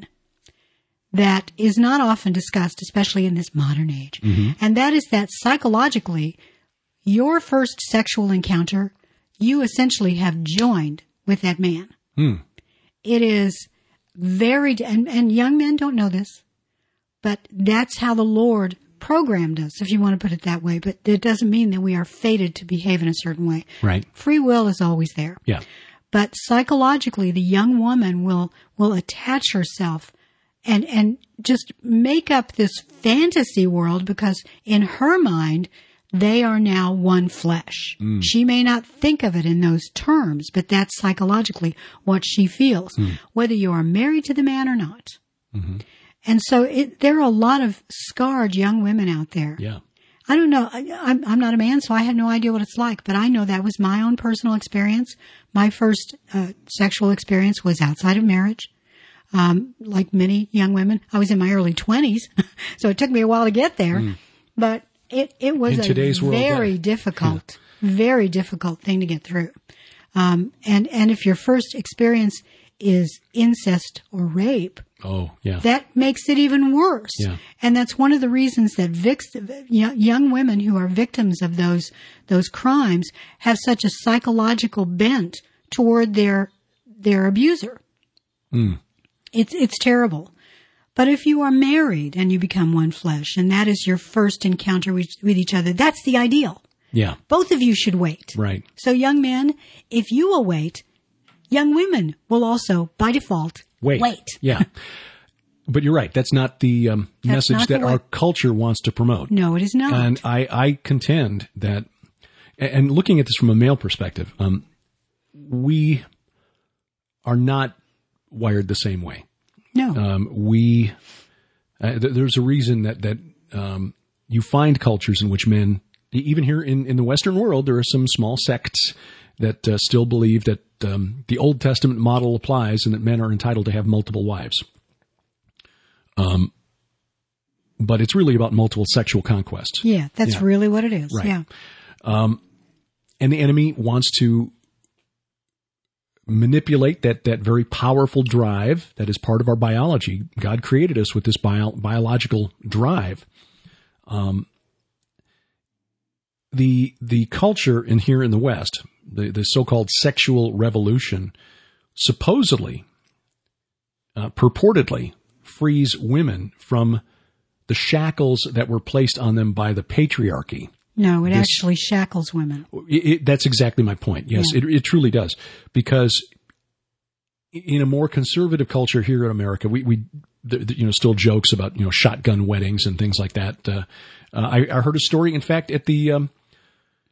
[SPEAKER 2] that is not often discussed, especially in this modern age. Mm-hmm. And that is that psychologically, your first sexual encounter, you essentially have joined with that man.
[SPEAKER 1] Mm.
[SPEAKER 2] It is very, and, and young men don't know this, but that's how the Lord programmed us, if you want to put it that way. But it doesn't mean that we are fated to behave in a certain way.
[SPEAKER 1] Right.
[SPEAKER 2] Free will is always there.
[SPEAKER 1] Yeah.
[SPEAKER 2] But psychologically, the young woman will, will attach herself and, and just make up this fantasy world, because in her mind, they are now one flesh. Mm. She may not think of it in those terms, but that's psychologically what she feels, mm. whether you are married to the man or not. Mm-hmm. And so it, there are a lot of scarred young women out there.
[SPEAKER 1] Yeah.
[SPEAKER 2] I don't know. I, I'm, I'm not a man, so I have no idea what it's like, but I know that was my own personal experience. My first uh, sexual experience was outside of marriage. Um, like many young women, I was in my early twenties, so it took me a while to get there, mm. but it, it was
[SPEAKER 1] in
[SPEAKER 2] a
[SPEAKER 1] today's world,
[SPEAKER 2] very
[SPEAKER 1] yeah.
[SPEAKER 2] difficult, yeah. very difficult thing to get through. Um, and, and if your first experience is incest or rape,
[SPEAKER 1] oh, yeah.
[SPEAKER 2] that makes it even worse.
[SPEAKER 1] Yeah.
[SPEAKER 2] And that's one of the reasons that vic- young women who are victims of those, those crimes have such a psychological bent toward their, their abuser.
[SPEAKER 1] Mm.
[SPEAKER 2] It's, it's terrible. But if you are married and you become one flesh, and that is your first encounter with, with each other, that's the ideal.
[SPEAKER 1] Yeah.
[SPEAKER 2] Both of you should wait.
[SPEAKER 1] Right.
[SPEAKER 2] So young men, if you will wait, young women will also, by default,
[SPEAKER 1] wait.
[SPEAKER 2] wait.
[SPEAKER 1] Yeah. But you're right. That's not the um,
[SPEAKER 2] That's
[SPEAKER 1] message
[SPEAKER 2] not
[SPEAKER 1] that
[SPEAKER 2] the
[SPEAKER 1] our
[SPEAKER 2] way.
[SPEAKER 1] culture wants to promote.
[SPEAKER 2] No, it is not.
[SPEAKER 1] And I, I contend that, and looking at this from a male perspective, um, we are not wired the same way.
[SPEAKER 2] No.
[SPEAKER 1] Um, we, uh, th- there's a reason that, that, um, you find cultures in which men, even here in, in the Western world, there are some small sects that uh, still believe that, um, the Old Testament model applies and that men are entitled to have multiple wives. Um, but it's really about multiple sexual conquests.
[SPEAKER 2] Yeah, that's
[SPEAKER 1] Yeah.
[SPEAKER 2] really what it is.
[SPEAKER 1] Right.
[SPEAKER 2] Yeah.
[SPEAKER 1] Um, and the enemy wants to manipulate that, that very powerful drive that is part of our biology. God created us with this bio, biological drive. Um, the, the culture in here in the West, the, the so-called sexual revolution, supposedly, uh, purportedly frees women from the shackles that were placed on them by the patriarchy.
[SPEAKER 2] No, it
[SPEAKER 1] This-
[SPEAKER 2] actually shackles women.
[SPEAKER 1] It, it, that's exactly my point. Yes,
[SPEAKER 2] Yeah.
[SPEAKER 1] it, it truly does. Because in a more conservative culture here in America, we, we the, the, you know, still jokes about, you know, shotgun weddings and things like that. Uh, uh, I, I heard a story, in fact, at the, um,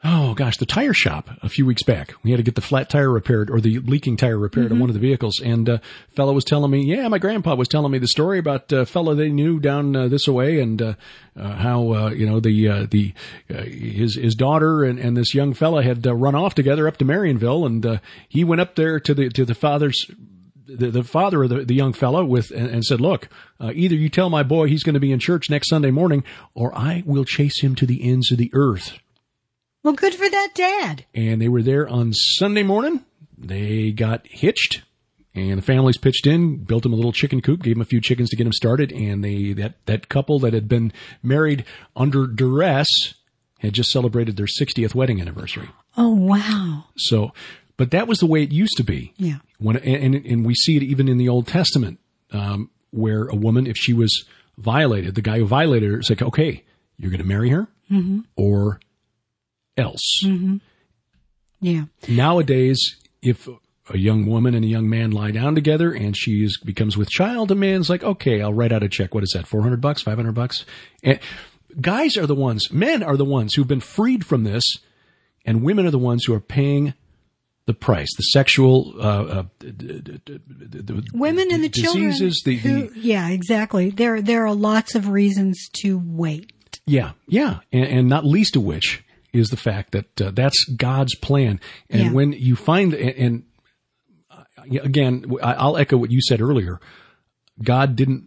[SPEAKER 1] oh gosh, the tire shop a few weeks back. We had to get the flat tire repaired or the leaking tire repaired mm-hmm. on one of the vehicles. And uh, fellow was telling me, yeah, my grandpa was telling me the story about a uh, fellow they knew down uh, this way, and uh, uh, how uh, you know the uh, the uh, his his daughter and, and this young fella had uh, run off together up to Marionville, and uh, he went up there to the to the father's. The, the father of the, the young fellow with and, and said, look, uh, either you tell my boy he's going to be in church next Sunday morning, or I will chase him to the ends of the earth.
[SPEAKER 2] Well, good for that dad.
[SPEAKER 1] And they were there on Sunday morning. They got hitched, and the families pitched in, built him a little chicken coop, gave him a few chickens to get him started. And they that, that couple that had been married under duress had just celebrated their sixtieth wedding anniversary.
[SPEAKER 2] Oh, wow.
[SPEAKER 1] So, but that was the way it used to be.
[SPEAKER 2] Yeah.
[SPEAKER 1] When and, and we see it even in the Old Testament, um, where a woman, if she was violated, the guy who violated her is like, okay, you're going to marry her
[SPEAKER 2] mm-hmm.
[SPEAKER 1] or else.
[SPEAKER 2] Mm-hmm. Yeah.
[SPEAKER 1] Nowadays, if a young woman and a young man lie down together and she is, becomes with child, a man's like, okay, I'll write out a check. What is that? four hundred bucks, five hundred bucks. And guys are the ones, men are the ones who've been freed from this, and women are the ones who are paying the price, the sexual, uh, uh, the, the, the,
[SPEAKER 2] women and the
[SPEAKER 1] diseases,
[SPEAKER 2] children.
[SPEAKER 1] The,
[SPEAKER 2] who,
[SPEAKER 1] the,
[SPEAKER 2] yeah, exactly. There, there are lots of reasons to wait.
[SPEAKER 1] Yeah, yeah, and, and not least of which is the fact that uh, that's God's plan. And
[SPEAKER 2] yeah.
[SPEAKER 1] when you find, and, and uh, again, I'll echo what you said earlier. God didn't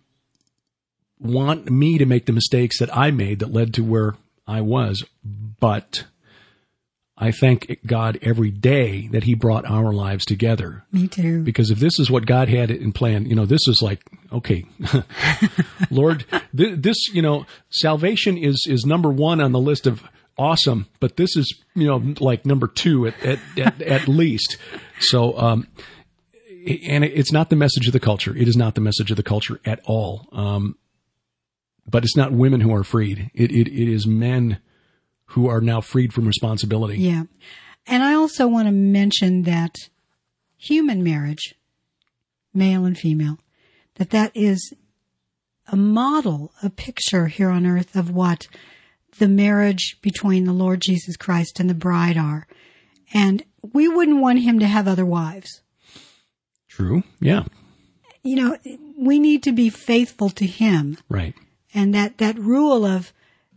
[SPEAKER 1] want me to make the mistakes that I made that led to where I was, but I thank God every day that he brought our lives together.
[SPEAKER 2] Me too.
[SPEAKER 1] Because if this is what God had in plan, you know, this is like, okay, Lord, th- this, you know, salvation is, is number one on the list of awesome, but this is, you know, like number two at, at, at, at least. So, um, and it's not the message of the culture. It is not the message of the culture at all. Um, but it's not women who are freed. It, it, it is men who are now freed from responsibility.
[SPEAKER 2] Yeah. And I also want to mention that human marriage, male and female, that that is a model, a picture here on earth of what the marriage between the Lord Jesus Christ and the bride are. And we wouldn't want him to have other wives.
[SPEAKER 1] True. Yeah.
[SPEAKER 2] You know, we need to be faithful to him.
[SPEAKER 1] Right.
[SPEAKER 2] And that, that rule of,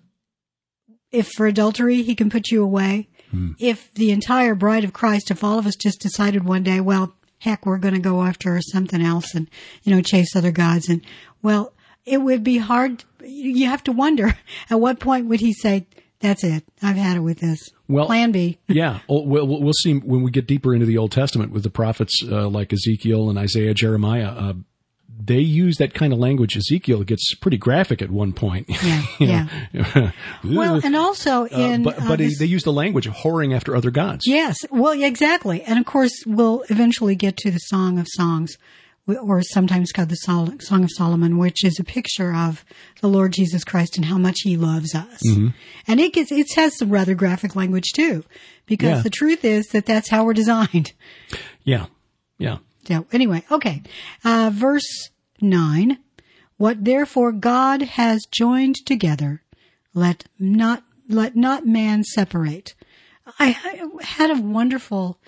[SPEAKER 2] if for adultery, he can put you away. Hmm. If the entire bride of Christ, if all of us just decided one day, well, heck, we're going to go after something else and, you know, chase other gods. And, well, it would be hard. You have to wonder, at what point would he say, that's it, I've had it with this. Well, Plan B.
[SPEAKER 1] Yeah. We'll, we'll see when we get deeper into the Old Testament with the prophets uh, like Ezekiel and Isaiah, Jeremiah. Uh, they use that kind of language. Ezekiel gets pretty graphic at one point.
[SPEAKER 2] Yeah, yeah. Well, and also in...
[SPEAKER 1] Uh, but but uh, this, they use the language of whoring after other gods.
[SPEAKER 2] Yes, well, exactly. And of course, we'll eventually get to the Song of Songs, or sometimes called the Song of Solomon, which is a picture of the Lord Jesus Christ and how much he loves us. Mm-hmm. And it gets, it has some rather graphic language too, because yeah. the truth is that that's how we're designed.
[SPEAKER 1] Yeah, yeah.
[SPEAKER 2] So anyway, okay. Uh, verse nine, what therefore God has joined together, let not, let not man separate. I, I had a wonderful,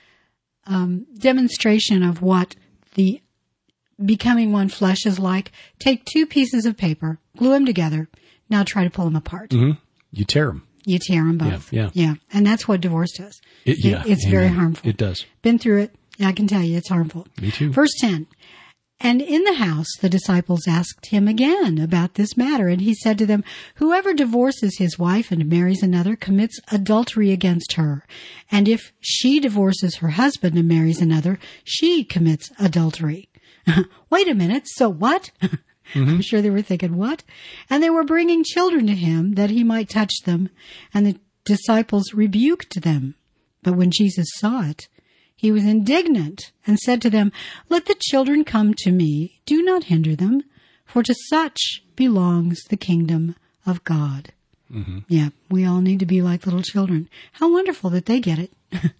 [SPEAKER 2] um, demonstration of what the becoming one flesh is like. Take two pieces of paper, glue them together. Now try to pull them apart.
[SPEAKER 1] Mm-hmm. You tear them.
[SPEAKER 2] You tear them both.
[SPEAKER 1] Yeah. Yeah.
[SPEAKER 2] yeah. And that's what divorce does.
[SPEAKER 1] It, yeah.
[SPEAKER 2] It, it's
[SPEAKER 1] Amen.
[SPEAKER 2] very harmful.
[SPEAKER 1] It does.
[SPEAKER 2] Been through it. I can tell you it's harmful.
[SPEAKER 1] Me too.
[SPEAKER 2] Verse ten. And in the house, the disciples asked him again about this matter. And he said to them, whoever divorces his wife and marries another commits adultery against her. And if she divorces her husband and marries another, she commits adultery. Wait a minute. So what? Mm-hmm. I'm sure they were thinking, what? And they were bringing children to him that he might touch them. And the disciples rebuked them. But when Jesus saw it, he was indignant and said to them, let the children come to me. Do not hinder them, for to such belongs the kingdom of God. Mm-hmm. Yeah, we all need to be like little children. How wonderful that they get it.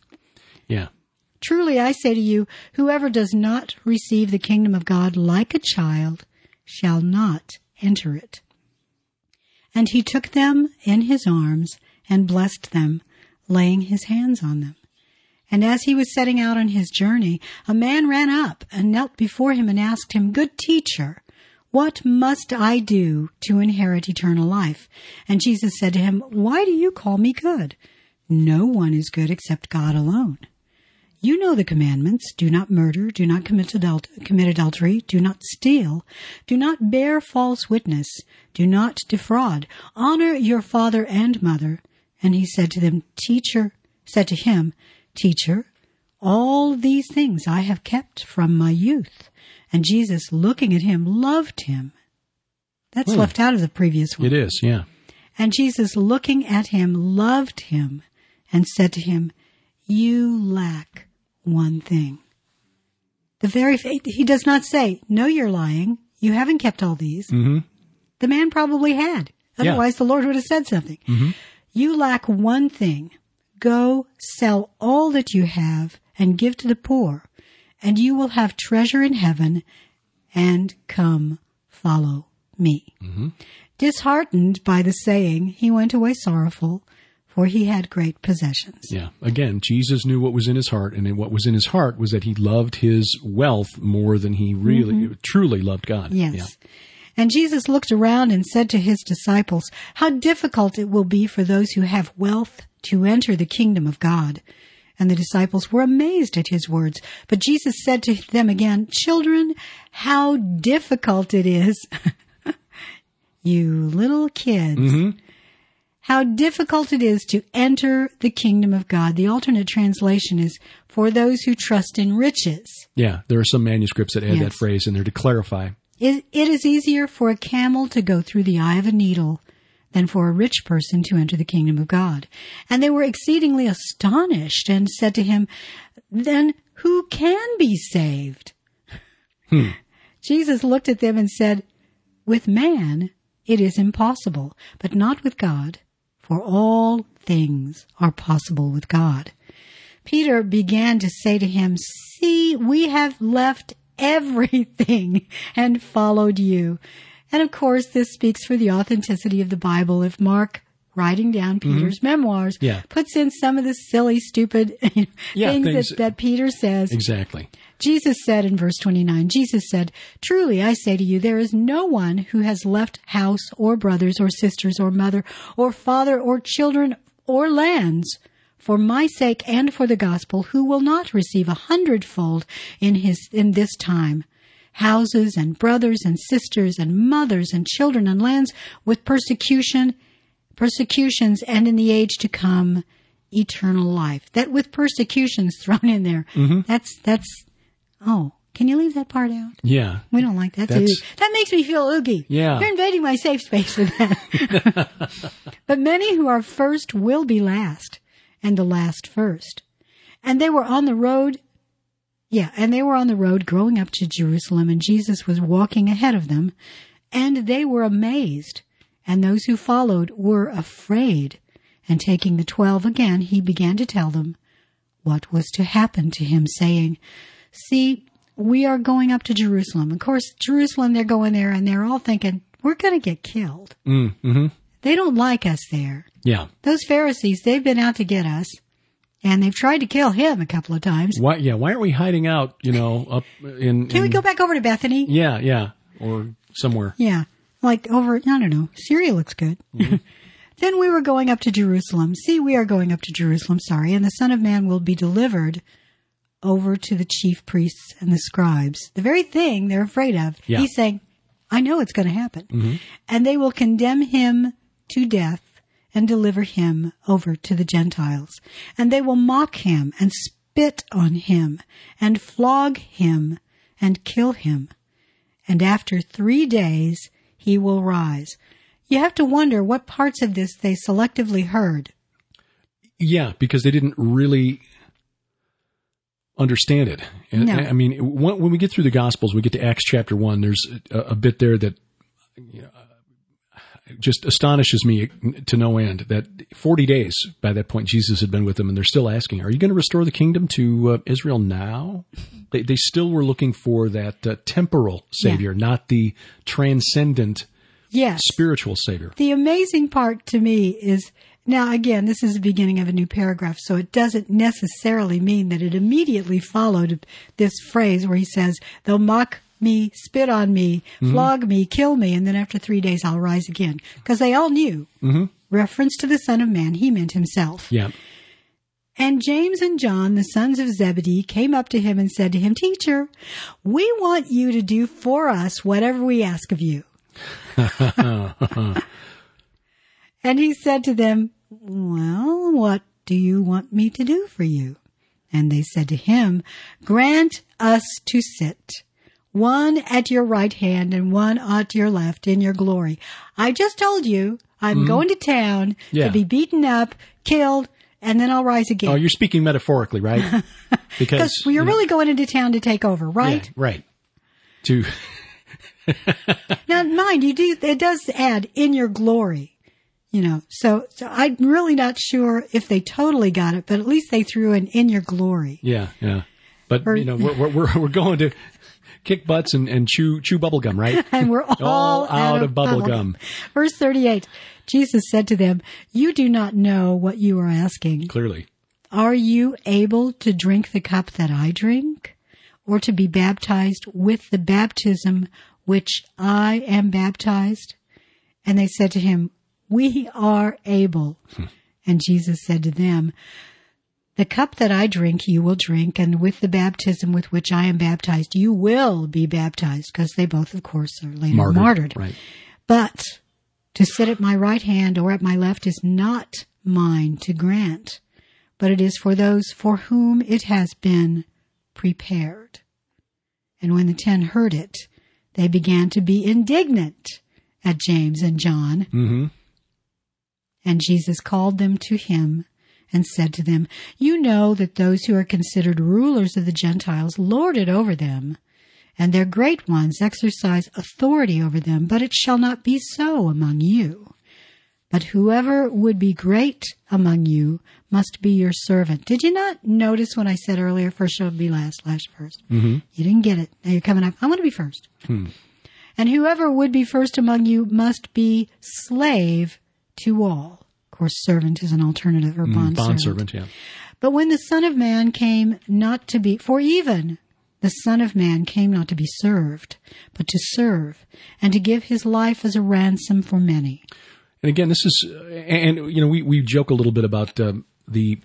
[SPEAKER 1] Yeah.
[SPEAKER 2] Truly, I say to you, whoever does not receive the kingdom of God like a child shall not enter it. And he took them in his arms and blessed them. laying his hands on them. And as he was setting out on his journey, a man ran up and knelt before him and asked him, "Good teacher, what must I do to inherit eternal life?" And Jesus said to him, "Why do you call me good? No one is good except God alone. You know the commandments. Do not murder. Do not commit, adul- commit adultery. Do not steal. Do not bear false witness. Do not defraud. Honor your father and mother." And he said to them, Teacher, said to him, "Teacher, all these things I have kept from my youth." And Jesus, looking at him, loved him. That's hmm. left out of the previous one.
[SPEAKER 1] It is, yeah.
[SPEAKER 2] And Jesus, looking at him, loved him and said to him, "You lack one thing." The very, he does not say, "No, you're lying. You haven't kept all these."
[SPEAKER 1] Mm-hmm.
[SPEAKER 2] The man probably had. Otherwise, yeah. the Lord would have said something.
[SPEAKER 1] Mm-hmm.
[SPEAKER 2] "You lack one thing. Go sell all that you have and give to the poor, and you will have treasure in heaven, and come follow me."
[SPEAKER 1] Mm-hmm.
[SPEAKER 2] Disheartened by the saying, he went away sorrowful, for he had great possessions.
[SPEAKER 1] Yeah. Again, Jesus knew what was in his heart, and what was in his heart was that he loved his wealth more than he really, mm-hmm. truly loved God.
[SPEAKER 2] Yes.
[SPEAKER 1] Yeah.
[SPEAKER 2] And Jesus looked around and said to his disciples, "How difficult it will be for those who have wealth to enter the kingdom of God." And the disciples were amazed at his words. But Jesus said to them again, "Children, how difficult it is." You little kids.
[SPEAKER 1] Mm-hmm.
[SPEAKER 2] How difficult it is to enter the kingdom of God. The alternate translation is, "for those who trust in riches."
[SPEAKER 1] Yeah, there are some manuscripts that add
[SPEAKER 2] Yes.
[SPEAKER 1] that phrase in there to clarify.
[SPEAKER 2] It, it is easier for a camel to go through the eye of a needle than for a rich person to enter the kingdom of God. And they were exceedingly astonished and said to him, "Then who can be saved?"
[SPEAKER 1] Hmm.
[SPEAKER 2] Jesus looked at them and said, "With man it is impossible, but not with God, for all things are possible with God." Peter began to say to him, "See, we have left everything and followed you." And of course, this speaks for the authenticity of the Bible. If Mark, writing down Peter's mm-hmm. memoirs,
[SPEAKER 1] yeah.
[SPEAKER 2] puts in some of the silly, stupid
[SPEAKER 1] yeah,
[SPEAKER 2] things,
[SPEAKER 1] things
[SPEAKER 2] that, that Peter says.
[SPEAKER 1] Exactly.
[SPEAKER 2] Jesus said in verse twenty-nine, Jesus said, "Truly I say to you, there is no one who has left house or brothers or sisters or mother or father or children or lands for my sake and for the gospel, who will not receive a hundredfold in his in this time, houses and brothers and sisters and mothers and children and lands, with persecution, persecutions, and in the age to come, eternal life." That with persecutions thrown in there,
[SPEAKER 1] mm-hmm. that's,
[SPEAKER 2] that's, oh, can you leave that part out?
[SPEAKER 1] Yeah.
[SPEAKER 2] We don't like that.
[SPEAKER 1] That's,
[SPEAKER 2] that makes me feel oogie.
[SPEAKER 1] Yeah.
[SPEAKER 2] You're invading my safe space with that. "But many who are first will be last, and the last first." And they were on the road, yeah, and they were on the road growing up to Jerusalem, and Jesus was walking ahead of them, and they were amazed, and those who followed were afraid. And taking the twelve again, he began to tell them what was to happen to him, saying, "See, we are going up to Jerusalem." Of course, Jerusalem, they're going there, and they're all thinking, we're going to get killed.
[SPEAKER 1] Mm-hmm.
[SPEAKER 2] They don't like us there.
[SPEAKER 1] Yeah.
[SPEAKER 2] Those Pharisees, they've been out to get us, and they've tried to kill him a couple of times.
[SPEAKER 1] Why? Yeah. Why aren't we hiding out? You know, up in.
[SPEAKER 2] Can
[SPEAKER 1] in,
[SPEAKER 2] we go back over to Bethany?
[SPEAKER 1] Yeah, yeah, or somewhere.
[SPEAKER 2] Yeah, like over. I don't know. Syria looks good. Mm-hmm. "Then we were going up to Jerusalem. See, we are going up to Jerusalem. Sorry, and the Son of Man will be delivered over to the chief priests and the scribes." The very thing they're afraid of.
[SPEAKER 1] Yeah.
[SPEAKER 2] He's saying, "I know it's going to happen,"
[SPEAKER 1] mm-hmm.
[SPEAKER 2] and they will condemn him to death and deliver him over to the Gentiles. And they will mock him and spit on him and flog him and kill him. And after three days he will rise." You have to wonder what parts of this they selectively heard.
[SPEAKER 1] Yeah, because they didn't really understand it. And,
[SPEAKER 2] no.
[SPEAKER 1] I mean, when we get through the Gospels, we get to Acts chapter one, there's a, a bit there that you know, just astonishes me to no end, that forty days by that point Jesus had been with them, and they're still asking, "Are you going to restore the kingdom to uh, Israel now?" They, they still were looking for that uh, temporal Savior, yeah. not the transcendent,
[SPEAKER 2] yes.
[SPEAKER 1] spiritual Savior.
[SPEAKER 2] The amazing part to me is Now, again, this is the beginning of a new paragraph, so it doesn't necessarily mean that it immediately followed this phrase where he says, they'll mock me, spit on me, mm-hmm. flog me, kill me, and then after three days I'll rise again. Because they all knew, mm-hmm. reference to the Son of Man, he meant himself.
[SPEAKER 1] Yeah.
[SPEAKER 2] And James and John, the sons of Zebedee, came up to him and said to him, Teacher, we want you to do for us whatever we ask of you. And he said to them, well, what do you want me to do for you? And they said to him, grant us to sit, one at your right hand and one at your left in your glory. I just told you I'm mm-hmm. going to town yeah. to be beaten up, killed, and then I'll rise again.
[SPEAKER 1] Oh, you're speaking metaphorically, right?
[SPEAKER 2] Because you're you know, really going into town to take over, right?
[SPEAKER 1] Yeah, right. To
[SPEAKER 2] now, mind you, do it does add in your glory. You know, so, so I'm really not sure if they totally got it, but at least they threw an in your glory.
[SPEAKER 1] Yeah, yeah. But, or, you know, we're, we're, we're going to kick butts and, and chew, chew bubble gum, right?
[SPEAKER 2] And we're all,
[SPEAKER 1] all
[SPEAKER 2] out,
[SPEAKER 1] out
[SPEAKER 2] of,
[SPEAKER 1] of bubble, bubble gum.
[SPEAKER 2] gum. Verse thirty-eight, Jesus said to them, you do not know what you are asking.
[SPEAKER 1] Clearly.
[SPEAKER 2] Are you able to drink the cup that I drink, or to be baptized with the baptism which I am baptized? And they said to him, we are able. Hmm. And Jesus said to them, the cup that I drink, you will drink, and with the baptism with which I am baptized, you will be baptized, because they both, of course, are later martyred. martyred.
[SPEAKER 1] Right.
[SPEAKER 2] But to sit at my right hand or at my left is not mine to grant, but it is for those for whom it has been prepared. And when the ten heard it, they began to be indignant at James and John.
[SPEAKER 1] Mm-hmm.
[SPEAKER 2] And Jesus called them to him and said to them, you know that those who are considered rulers of the Gentiles lord it over them, and their great ones exercise authority over them, but it shall not be so among you. But whoever would be great among you must be your servant. Did you not notice when I said earlier, first shall be last, last first?
[SPEAKER 1] Mm-hmm.
[SPEAKER 2] You didn't get it. Now you're coming up. I want to be first.
[SPEAKER 1] Hmm.
[SPEAKER 2] And whoever would be first among you must be slave to all. Of course, servant is an alternative, or bond,
[SPEAKER 1] mm, bond
[SPEAKER 2] servant.
[SPEAKER 1] servant, yeah.
[SPEAKER 2] But when the Son of Man came not to be, for even the Son of Man came not to be served, but to serve, and to give his life as a ransom for many.
[SPEAKER 1] And again, this is, and you know, we, we joke a little bit about um, the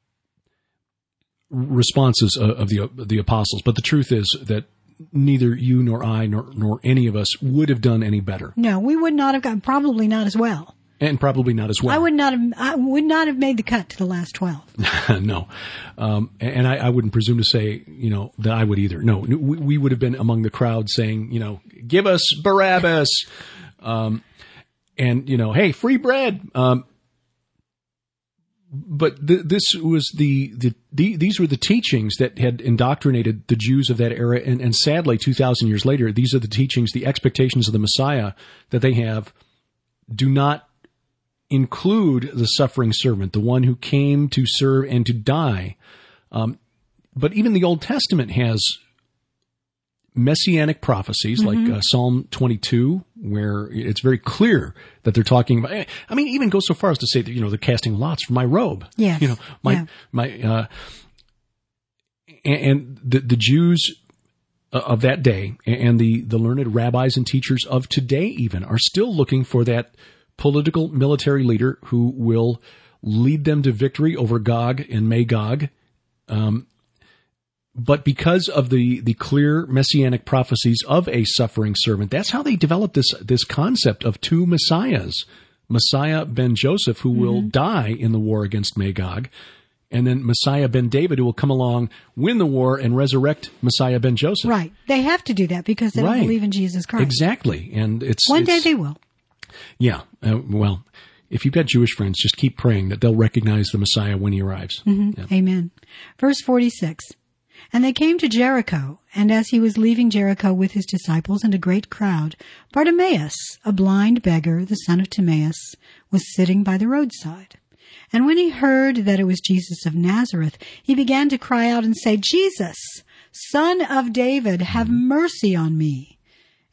[SPEAKER 1] responses of, of the of the apostles, but the truth is that neither you nor I nor nor any of us would have done any better.
[SPEAKER 2] No, we would not have gotten, probably not as well.
[SPEAKER 1] And probably not as well.
[SPEAKER 2] I would not have. I would not have made the cut to the last twelve.
[SPEAKER 1] No, um, and I, I wouldn't presume to say, you know, that I would either. No, we, we would have been among the crowd saying, you know, give us Barabbas, um, and you know, hey, free bread. Um, but th- this was the, the the these were the teachings that had indoctrinated the Jews of that era, and, and sadly, two thousand years later, these are the teachings, the expectations of the Messiah that they have. Do not include the suffering servant, the one who came to serve and to die. Um, but even the Old Testament has messianic prophecies, mm-hmm. like uh, Psalm twenty-two, where it's very clear that they're talking about, I mean, even go so far as to say that, you know, they're casting lots for my robe.
[SPEAKER 2] Yes.
[SPEAKER 1] You know, my,
[SPEAKER 2] yeah.
[SPEAKER 1] my, uh, and, and the, the Jews of that day and the, the learned rabbis and teachers of today even are still looking for that political military leader who will lead them to victory over Gog and Magog. Um, but because of the, the clear messianic prophecies of a suffering servant, that's how they developed this, this concept of two messiahs. Messiah ben Joseph, who mm-hmm. will die in the war against Magog, and then Messiah ben David, who will come along, win the war, and resurrect Messiah ben Joseph.
[SPEAKER 2] Right. They have to do that because they
[SPEAKER 1] right.
[SPEAKER 2] don't believe in Jesus Christ.
[SPEAKER 1] Exactly. And it's
[SPEAKER 2] One
[SPEAKER 1] it's,
[SPEAKER 2] day they will.
[SPEAKER 1] Yeah. Uh, well, if you've got Jewish friends, just keep praying that they'll recognize the Messiah when he arrives.
[SPEAKER 2] Mm-hmm.
[SPEAKER 1] Yeah.
[SPEAKER 2] Amen. Verse forty-six. And they came to Jericho, and as he was leaving Jericho with his disciples and a great crowd, Bartimaeus, a blind beggar, the son of Timaeus, was sitting by the roadside. And when he heard that it was Jesus of Nazareth, he began to cry out and say, Jesus, Son of David, have mercy on me.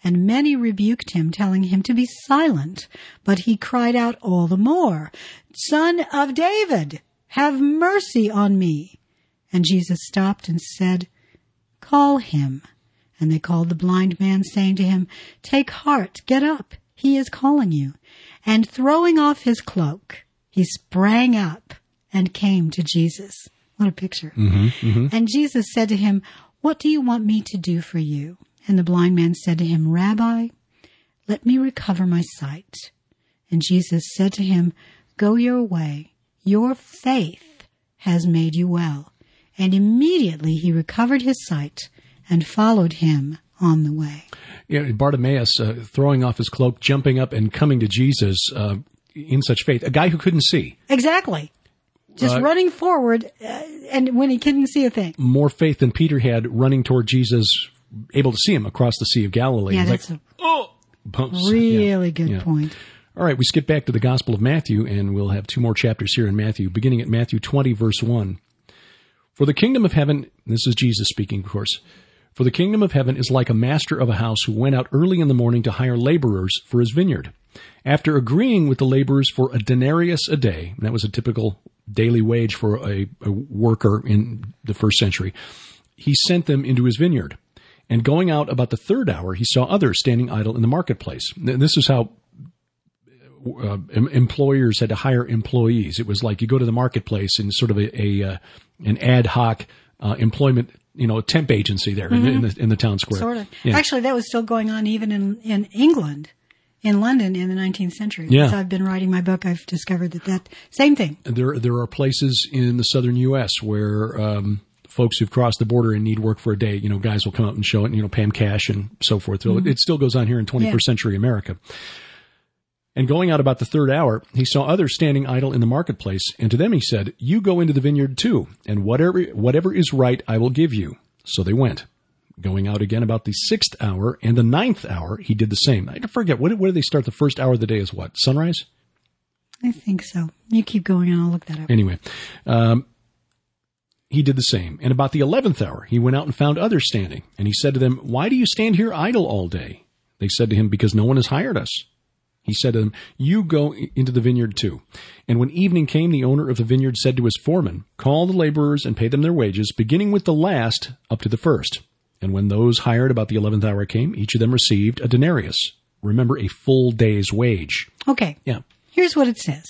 [SPEAKER 2] And many rebuked him, telling him to be silent. But he cried out all the more, Son of David, have mercy on me. And Jesus stopped and said, Call him. And they called the blind man, saying to him, Take heart, get up, he is calling you. And throwing off his cloak, he sprang up and came to Jesus. What a picture.
[SPEAKER 1] Mm-hmm, mm-hmm.
[SPEAKER 2] And Jesus said to him, What do you want me to do for you? And the blind man said to him, Rabbi, let me recover my sight. And Jesus said to him, Go your way, your faith has made you well. And immediately he recovered his sight and followed him on the way.
[SPEAKER 1] Yeah, Bartimaeus uh, throwing off his cloak, jumping up and coming to Jesus uh, in such faith. A guy who couldn't see.
[SPEAKER 2] Exactly. Just uh, running forward, uh, and when he couldn't see a thing.
[SPEAKER 1] More faith than Peter had running toward Jesus, able to see him across the Sea of Galilee.
[SPEAKER 2] Yeah, that's
[SPEAKER 1] like,
[SPEAKER 2] a
[SPEAKER 1] oh, bumps.
[SPEAKER 2] really
[SPEAKER 1] yeah.
[SPEAKER 2] good
[SPEAKER 1] yeah.
[SPEAKER 2] point.
[SPEAKER 1] All right, we skip back to the Gospel of Matthew, and we'll have two more chapters here in Matthew, beginning at Matthew twenty, verse one. For the kingdom of heaven, this is Jesus speaking, of course, for the kingdom of heaven is like a master of a house who went out early in the morning to hire laborers for his vineyard. After agreeing with the laborers for a denarius a day, and that was a typical daily wage for a, a worker in the first century, he sent them into his vineyard. And going out about the third hour, he saw others standing idle in the marketplace. And this is how uh, employers had to hire employees. It was like you go to the marketplace in sort of a, a uh, an ad hoc uh, employment, you know, temp agency there mm-hmm. in, in the in the town square.
[SPEAKER 2] Sort of.
[SPEAKER 1] Yeah.
[SPEAKER 2] Actually, that was still going on even in, in England, in London in the nineteenth century.
[SPEAKER 1] Yeah.
[SPEAKER 2] As I've been writing my book, I've discovered that that same thing.
[SPEAKER 1] There there are places in the southern U S where um, folks who've crossed the border and need work for a day, you know, guys will come up and show it and, you know, pay them cash and so forth. So mm-hmm. it, it still goes on here in twenty-first yeah. century America. And going out about the third hour, he saw others standing idle in the marketplace, and to them he said, You go into the vineyard too, and whatever whatever is right I will give you. So they went. Going out again about the sixth hour and the ninth hour, he did the same. I forget, what, what do they start the first hour of the day is what? Sunrise?
[SPEAKER 2] I think so. You keep going and I'll look that up.
[SPEAKER 1] Anyway, um, he did the same. And about the eleventh hour, he went out and found others standing. And he said to them, Why do you stand here idle all day? They said to him, Because no one has hired us. He said to them, You go into the vineyard too. And when evening came, the owner of the vineyard said to his foreman, Call the laborers and pay them their wages, beginning with the last up to the first. And when those hired about the eleventh hour came, each of them received a denarius. Remember, a full day's wage.
[SPEAKER 2] Okay.
[SPEAKER 1] Yeah.
[SPEAKER 2] Here's what it says.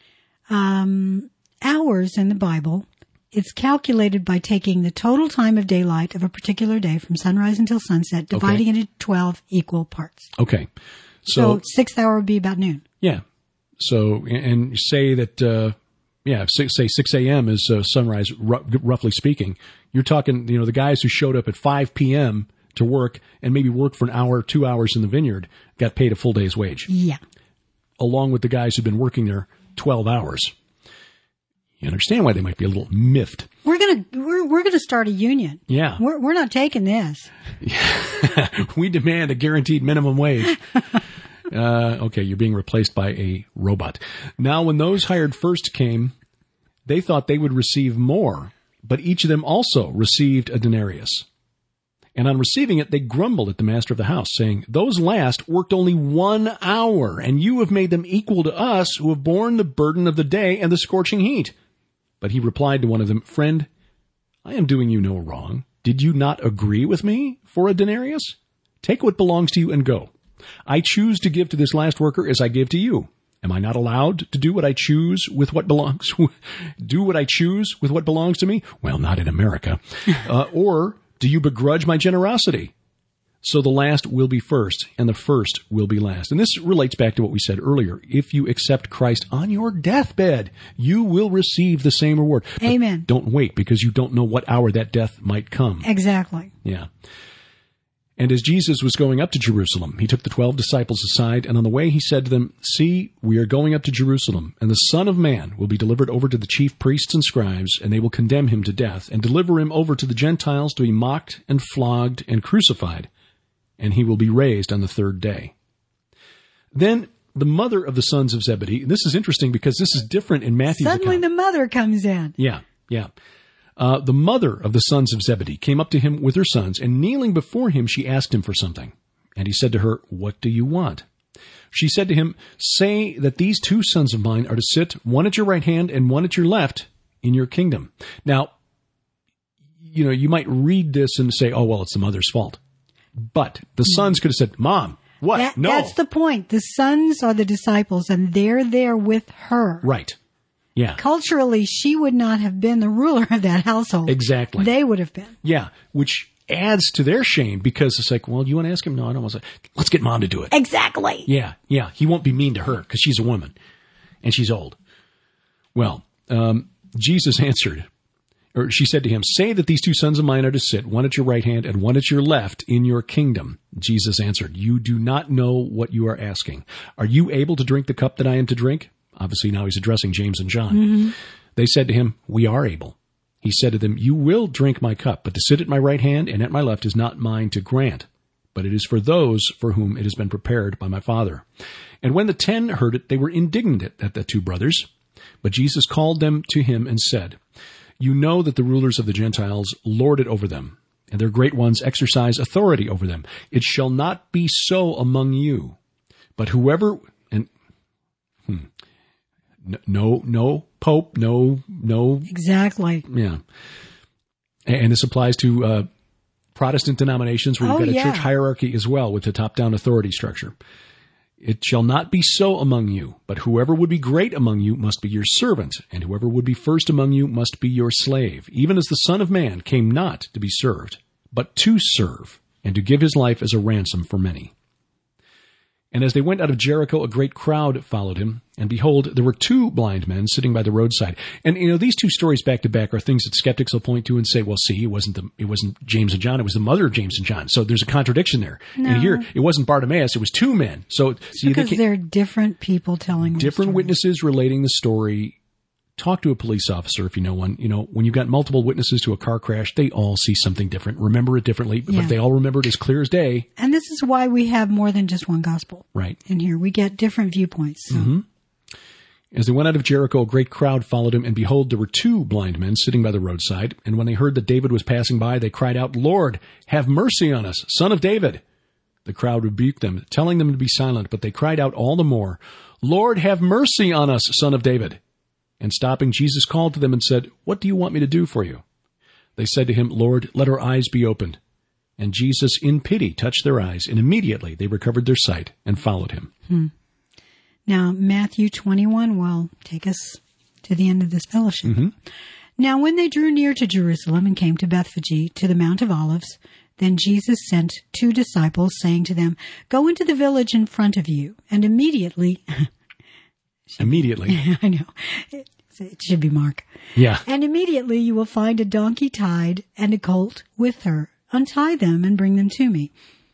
[SPEAKER 2] Um, hours in the Bible, it's calculated by taking the total time of daylight of a particular day from sunrise until sunset, dividing okay. it into twelve equal parts.
[SPEAKER 1] Okay.
[SPEAKER 2] So, so sixth hour would be about noon.
[SPEAKER 1] Yeah. So, and say that, uh, yeah, say six a.m. is uh, sunrise, r- roughly speaking. You're talking, you know, the guys who showed up at five p.m. to work and maybe worked for an hour, two hours in the vineyard got paid a full day's wage.
[SPEAKER 2] Yeah.
[SPEAKER 1] Along with the guys who've been working there twelve hours. You understand why they might be a little miffed.
[SPEAKER 2] We're gonna we're we're gonna start a union.
[SPEAKER 1] Yeah,
[SPEAKER 2] we're we're not taking this.
[SPEAKER 1] We demand a guaranteed minimum wage. uh, okay, you're being replaced by a robot. Now, when those hired first came, they thought they would receive more, but each of them also received a denarius. And on receiving it, they grumbled at the master of the house, saying, Those last worked only one hour, and you have made them equal to us who have borne the burden of the day and the scorching heat. But he replied to one of them, Friend, I am doing you no wrong. Did you not agree with me for a denarius? Take what belongs to you and go. I choose to give to this last worker as I gave to you. Am I not allowed to do what I choose with what belongs? do what I choose with what belongs to me? Well, not in America. uh, or do you begrudge my generosity? So the last will be first, and the first will be last. And this relates back to what we said earlier. If you accept Christ on your deathbed, you will receive the same reward. But
[SPEAKER 2] Amen.
[SPEAKER 1] Don't wait, because you don't know what hour that death might come.
[SPEAKER 2] Exactly.
[SPEAKER 1] Yeah. And as Jesus was going up to Jerusalem, he took the twelve disciples aside, and on the way he said to them, See, we are going up to Jerusalem, and the Son of Man will be delivered over to the chief priests and scribes, and they will condemn him to death, and deliver him over to the Gentiles to be mocked and flogged and crucified, and he will be raised on the third day. Then the mother of the sons of Zebedee, this is interesting because this is different in Matthew's
[SPEAKER 2] Suddenly
[SPEAKER 1] account.
[SPEAKER 2] the mother comes in.
[SPEAKER 1] Yeah, yeah. Uh, the mother of the sons of Zebedee came up to him with her sons, and kneeling before him, she asked him for something. And he said to her, "What do you want?" She said to him, "Say that these two sons of mine are to sit, one at your right hand and one at your left, in your kingdom." Now, you know, you might read this and say, "Oh, well, it's the mother's fault." But the sons could have said, "Mom, what?
[SPEAKER 2] That,
[SPEAKER 1] no."
[SPEAKER 2] That's the point. The sons are the disciples, and they're there with her.
[SPEAKER 1] Right. Yeah.
[SPEAKER 2] Culturally, she would not have been the ruler of that household.
[SPEAKER 1] Exactly.
[SPEAKER 2] They would have been.
[SPEAKER 1] Yeah. Which adds to their shame, because it's like, well, you want to ask him? No, I don't want to. Let's get Mom to do it.
[SPEAKER 2] Exactly.
[SPEAKER 1] Yeah. Yeah. He won't be mean to her because she's a woman and she's old. Well, um, Jesus answered, or she said to him, "Say that these two sons of mine are to sit, one at your right hand and one at your left, in your kingdom." Jesus answered, "You do not know what you are asking. Are you able to drink the cup that I am to drink?" Obviously, now he's addressing James and John. Mm-hmm. They said to him, "We are able." He said to them, "You will drink my cup, but to sit at my right hand and at my left is not mine to grant, but it is for those for whom it has been prepared by my Father." And when the ten heard it, they were indignant at the two brothers. But Jesus called them to him and said, "You know that the rulers of the Gentiles lord it over them, and their great ones exercise authority over them. It shall not be so among you, but whoever..." and hmm, No, no pope, no, no.
[SPEAKER 2] Exactly.
[SPEAKER 1] Yeah. And this applies to uh, Protestant denominations where you've
[SPEAKER 2] Oh,
[SPEAKER 1] got a
[SPEAKER 2] yeah.
[SPEAKER 1] church hierarchy as well with the top-down authority structure. "It shall not be so among you, but whoever would be great among you must be your servant, and whoever would be first among you must be your slave, even as the Son of Man came not to be served, but to serve, and to give his life as a ransom for many." And as they went out of Jericho, a great crowd followed him. And behold, there were two blind men sitting by the roadside. And, you know, these two stories back to back are things that skeptics will point to and say, well, see, it wasn't the, it wasn't James and John. It was the mother of James and John. So there's a contradiction there.
[SPEAKER 2] No.
[SPEAKER 1] And here, it wasn't Bartimaeus. It was two men. So see,
[SPEAKER 2] Because
[SPEAKER 1] they
[SPEAKER 2] they're different people telling
[SPEAKER 1] different
[SPEAKER 2] the story.
[SPEAKER 1] witnesses relating the story. Talk to a police officer if you know one. You know, when you've got multiple witnesses to a car crash, they all see something different, remember it differently,
[SPEAKER 2] Yeah.
[SPEAKER 1] but they all remember it as clear as day.
[SPEAKER 2] And this is why we have more than just one gospel.
[SPEAKER 1] Right.
[SPEAKER 2] In here, we get different viewpoints. So.
[SPEAKER 1] Mm-hmm. As they went out of Jericho, a great crowd followed him, and behold, there were two blind men sitting by the roadside. And when they heard that David was passing by, they cried out, "Lord, have mercy on us, Son of David." The crowd rebuked them, telling them to be silent, but they cried out all the more, "Lord, have mercy on us, Son of David." And stopping, Jesus called to them and said, "What do you want me to do for you?" They said to him, "Lord, let our eyes be opened." And Jesus, in pity, touched their eyes, and immediately they recovered their sight and followed him.
[SPEAKER 2] Hmm. Now, Matthew twenty-one will take us to the end of this fellowship.
[SPEAKER 1] Mm-hmm.
[SPEAKER 2] Now, when they drew near to Jerusalem and came to Bethphage, to the Mount of Olives, then Jesus sent two disciples, saying to them, "Go into the village in front of you, and immediately..."
[SPEAKER 1] Immediately.
[SPEAKER 2] I know. It, it should be Mark.
[SPEAKER 1] Yeah.
[SPEAKER 2] "And immediately you will find a donkey tied and a colt with her. Untie them and bring them to me.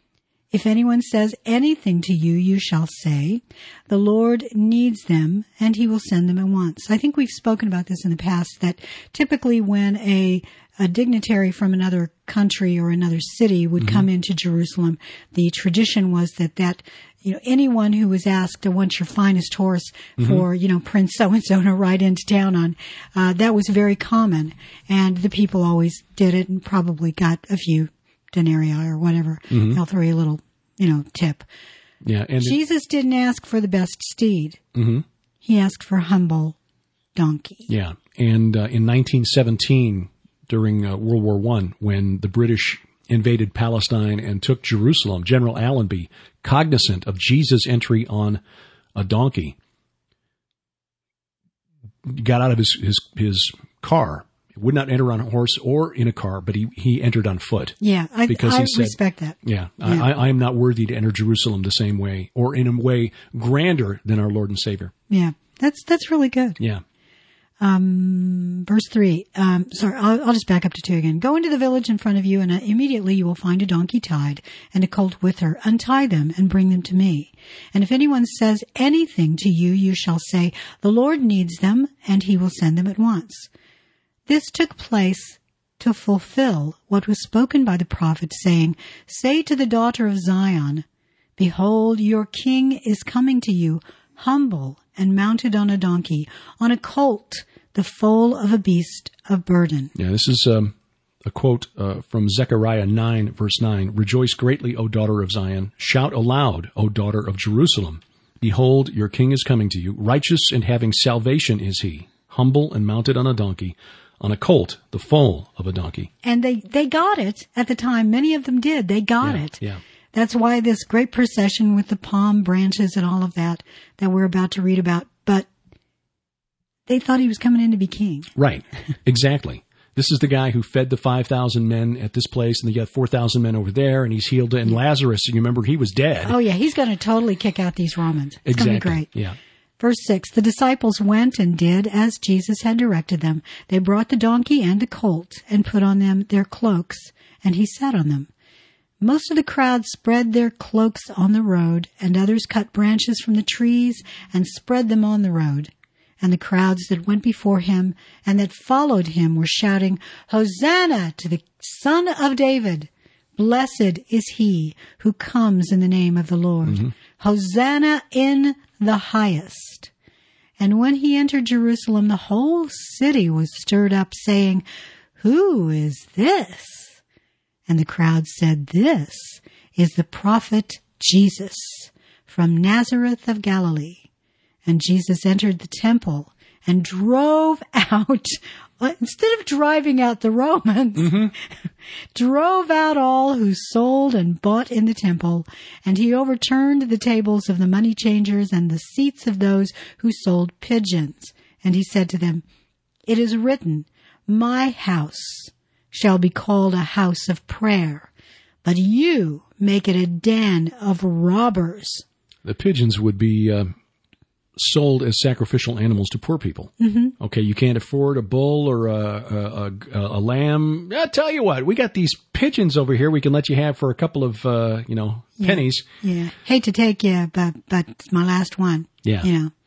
[SPEAKER 2] If anyone says anything to you, you shall say, 'The Lord needs them, and he will send them at once.'" I think we've spoken about this in the past, that typically when a, a dignitary from another country or another city would mm-hmm. come into Jerusalem, the tradition was that that you know, anyone who was asked, "I want your finest horse mm-hmm. for, you know, Prince so-and-so to ride into town on," uh, that was very common. And the people always did it and probably got a few denarii or whatever. Mm-hmm. They'll throw you a little, you know, tip.
[SPEAKER 1] Yeah. And
[SPEAKER 2] Jesus it, didn't ask for the best steed.
[SPEAKER 1] Mm-hmm.
[SPEAKER 2] He asked for a humble donkey.
[SPEAKER 1] Yeah. And uh, in nineteen seventeen, during uh, World War One, when the British invaded Palestine and took Jerusalem, General Allenby, cognizant of Jesus' entry on a donkey, got out of his, his, his car, would not enter on a horse or in a car, but he, he entered on foot.
[SPEAKER 2] Yeah, I,
[SPEAKER 1] because
[SPEAKER 2] I
[SPEAKER 1] he said,
[SPEAKER 2] respect that.
[SPEAKER 1] Yeah,
[SPEAKER 2] yeah.
[SPEAKER 1] I, I am not worthy to enter Jerusalem the same way or in a way grander than our Lord and Savior.
[SPEAKER 2] Yeah, that's that's really good.
[SPEAKER 1] Yeah.
[SPEAKER 2] Um, verse three, um, sorry, I'll, I'll just back up to two again. "Go into the village in front of you, and uh, immediately you will find a donkey tied and a colt with her. Untie them and bring them to me. And if anyone says anything to you, you shall say, 'The Lord needs them, and he will send them at once.' This took place to fulfill what was spoken by the prophet, saying, 'Say to the daughter of Zion, behold, your king is coming to you, humble and mounted on a donkey, on a colt, the foal of a beast of burden.'"
[SPEAKER 1] Yeah, this is um, a quote uh, from Zechariah nine, verse nine, "Rejoice greatly, O daughter of Zion. Shout aloud, O daughter of Jerusalem. Behold, your king is coming to you. Righteous and having salvation is he, humble and mounted on a donkey, on a colt, the foal of a donkey."
[SPEAKER 2] And they, they got it at the time. Many of them did. They got
[SPEAKER 1] Yeah,
[SPEAKER 2] it.
[SPEAKER 1] yeah.
[SPEAKER 2] That's why this great procession with the palm branches and all of that that we're about to read about. But they thought he was coming in to be king.
[SPEAKER 1] Right. Exactly. This is the guy who fed the five thousand men at this place, and you got four thousand men over there, and he's healed. And Lazarus, you remember, he was dead.
[SPEAKER 2] Oh, yeah. He's going to totally kick out these Romans. It's
[SPEAKER 1] exactly.
[SPEAKER 2] going to be great.
[SPEAKER 1] Yeah.
[SPEAKER 2] Verse six, the disciples went and did as Jesus had directed them. They brought the donkey and the colt and put on them their cloaks, and he sat on them. Most of the crowd spread their cloaks on the road, and others cut branches from the trees and spread them on the road. And the crowds that went before him and that followed him were shouting, "Hosanna to the Son of David! Blessed is he who comes in the name of the Lord. Mm-hmm. Hosanna in the highest." And when he entered Jerusalem, the whole city was stirred up, saying, "Who is this?" And the crowd said, "This is the prophet Jesus from Nazareth of Galilee." And Jesus entered the temple and drove out, instead of driving out the Romans, mm-hmm. drove out all who sold and bought in the temple. And he overturned the tables of the money changers and the seats of those who sold pigeons. And he said to them, "It is written, my house shall be called a house of prayer, but you make it a den of robbers."
[SPEAKER 1] The pigeons would be uh, sold as sacrificial animals to poor people. Mm-hmm. Okay, you can't afford a bull or a, a, a, a lamb. I'll tell you what, we got these pigeons over here we can let you have for a couple of, uh, you know,
[SPEAKER 2] yeah.
[SPEAKER 1] pennies.
[SPEAKER 2] Yeah. Hate to take you, but, but it's my last one.
[SPEAKER 1] Yeah.
[SPEAKER 2] You know.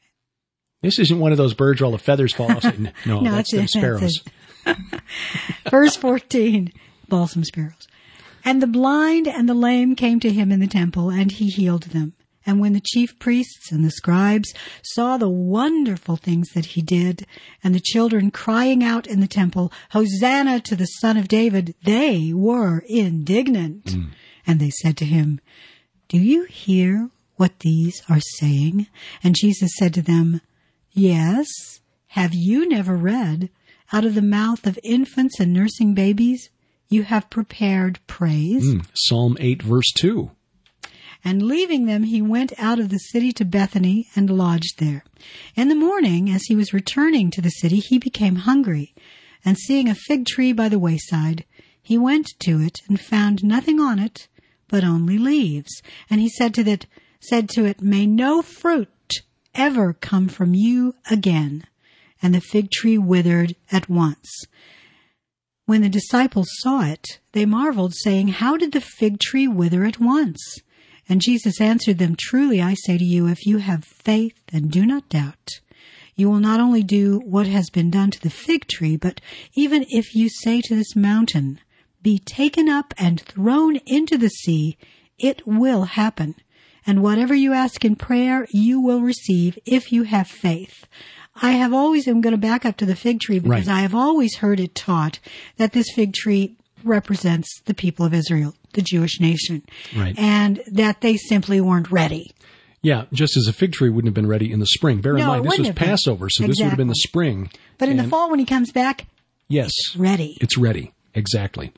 [SPEAKER 1] This isn't one of those birds where all the feathers fall off. No,
[SPEAKER 2] no,
[SPEAKER 1] that's
[SPEAKER 2] it,
[SPEAKER 1] them sparrows.
[SPEAKER 2] That's Verse fourteen, balsam sparrows. And the blind and the lame came to him in the temple, and he healed them. And when the chief priests and the scribes saw the wonderful things that he did, and the children crying out in the temple, "Hosanna to the Son of David," they were indignant. Mm. And they said to him, "Do you hear what these are saying?" And Jesus said to them, "Yes. Have you never read, out of the mouth of infants and nursing babies, you have prepared praise?"
[SPEAKER 1] Mm. Psalm eight, verse two.
[SPEAKER 2] And leaving them, he went out of the city to Bethany and lodged there. In the morning, as he was returning to the city, he became hungry. And seeing a fig tree by the wayside, he went to it and found nothing on it, but only leaves. And he said to it, said to it, "May no fruit ever come from you again." And the fig tree withered at once. When the disciples saw it, they marveled, saying, "How did the fig tree wither at once?" And Jesus answered them, "Truly I say to you, if you have faith and do not doubt, you will not only do what has been done to the fig tree, but even if you say to this mountain, 'Be taken up and thrown into the sea,' it will happen. And whatever you ask in prayer, you will receive if you have faith." I have always, I'm going to back up to the fig tree because
[SPEAKER 1] right.
[SPEAKER 2] I have always heard it taught that this fig tree represents the people of Israel, the Jewish nation,
[SPEAKER 1] right.
[SPEAKER 2] and that they simply weren't ready.
[SPEAKER 1] Yeah, just as a fig tree wouldn't have been ready in the spring. Bear in
[SPEAKER 2] no,
[SPEAKER 1] mind, this was
[SPEAKER 2] have
[SPEAKER 1] Passover, so
[SPEAKER 2] exactly.
[SPEAKER 1] this would have been the spring.
[SPEAKER 2] But in
[SPEAKER 1] and
[SPEAKER 2] the fall, when he comes back,
[SPEAKER 1] yes,
[SPEAKER 2] it's ready.
[SPEAKER 1] It's ready, exactly.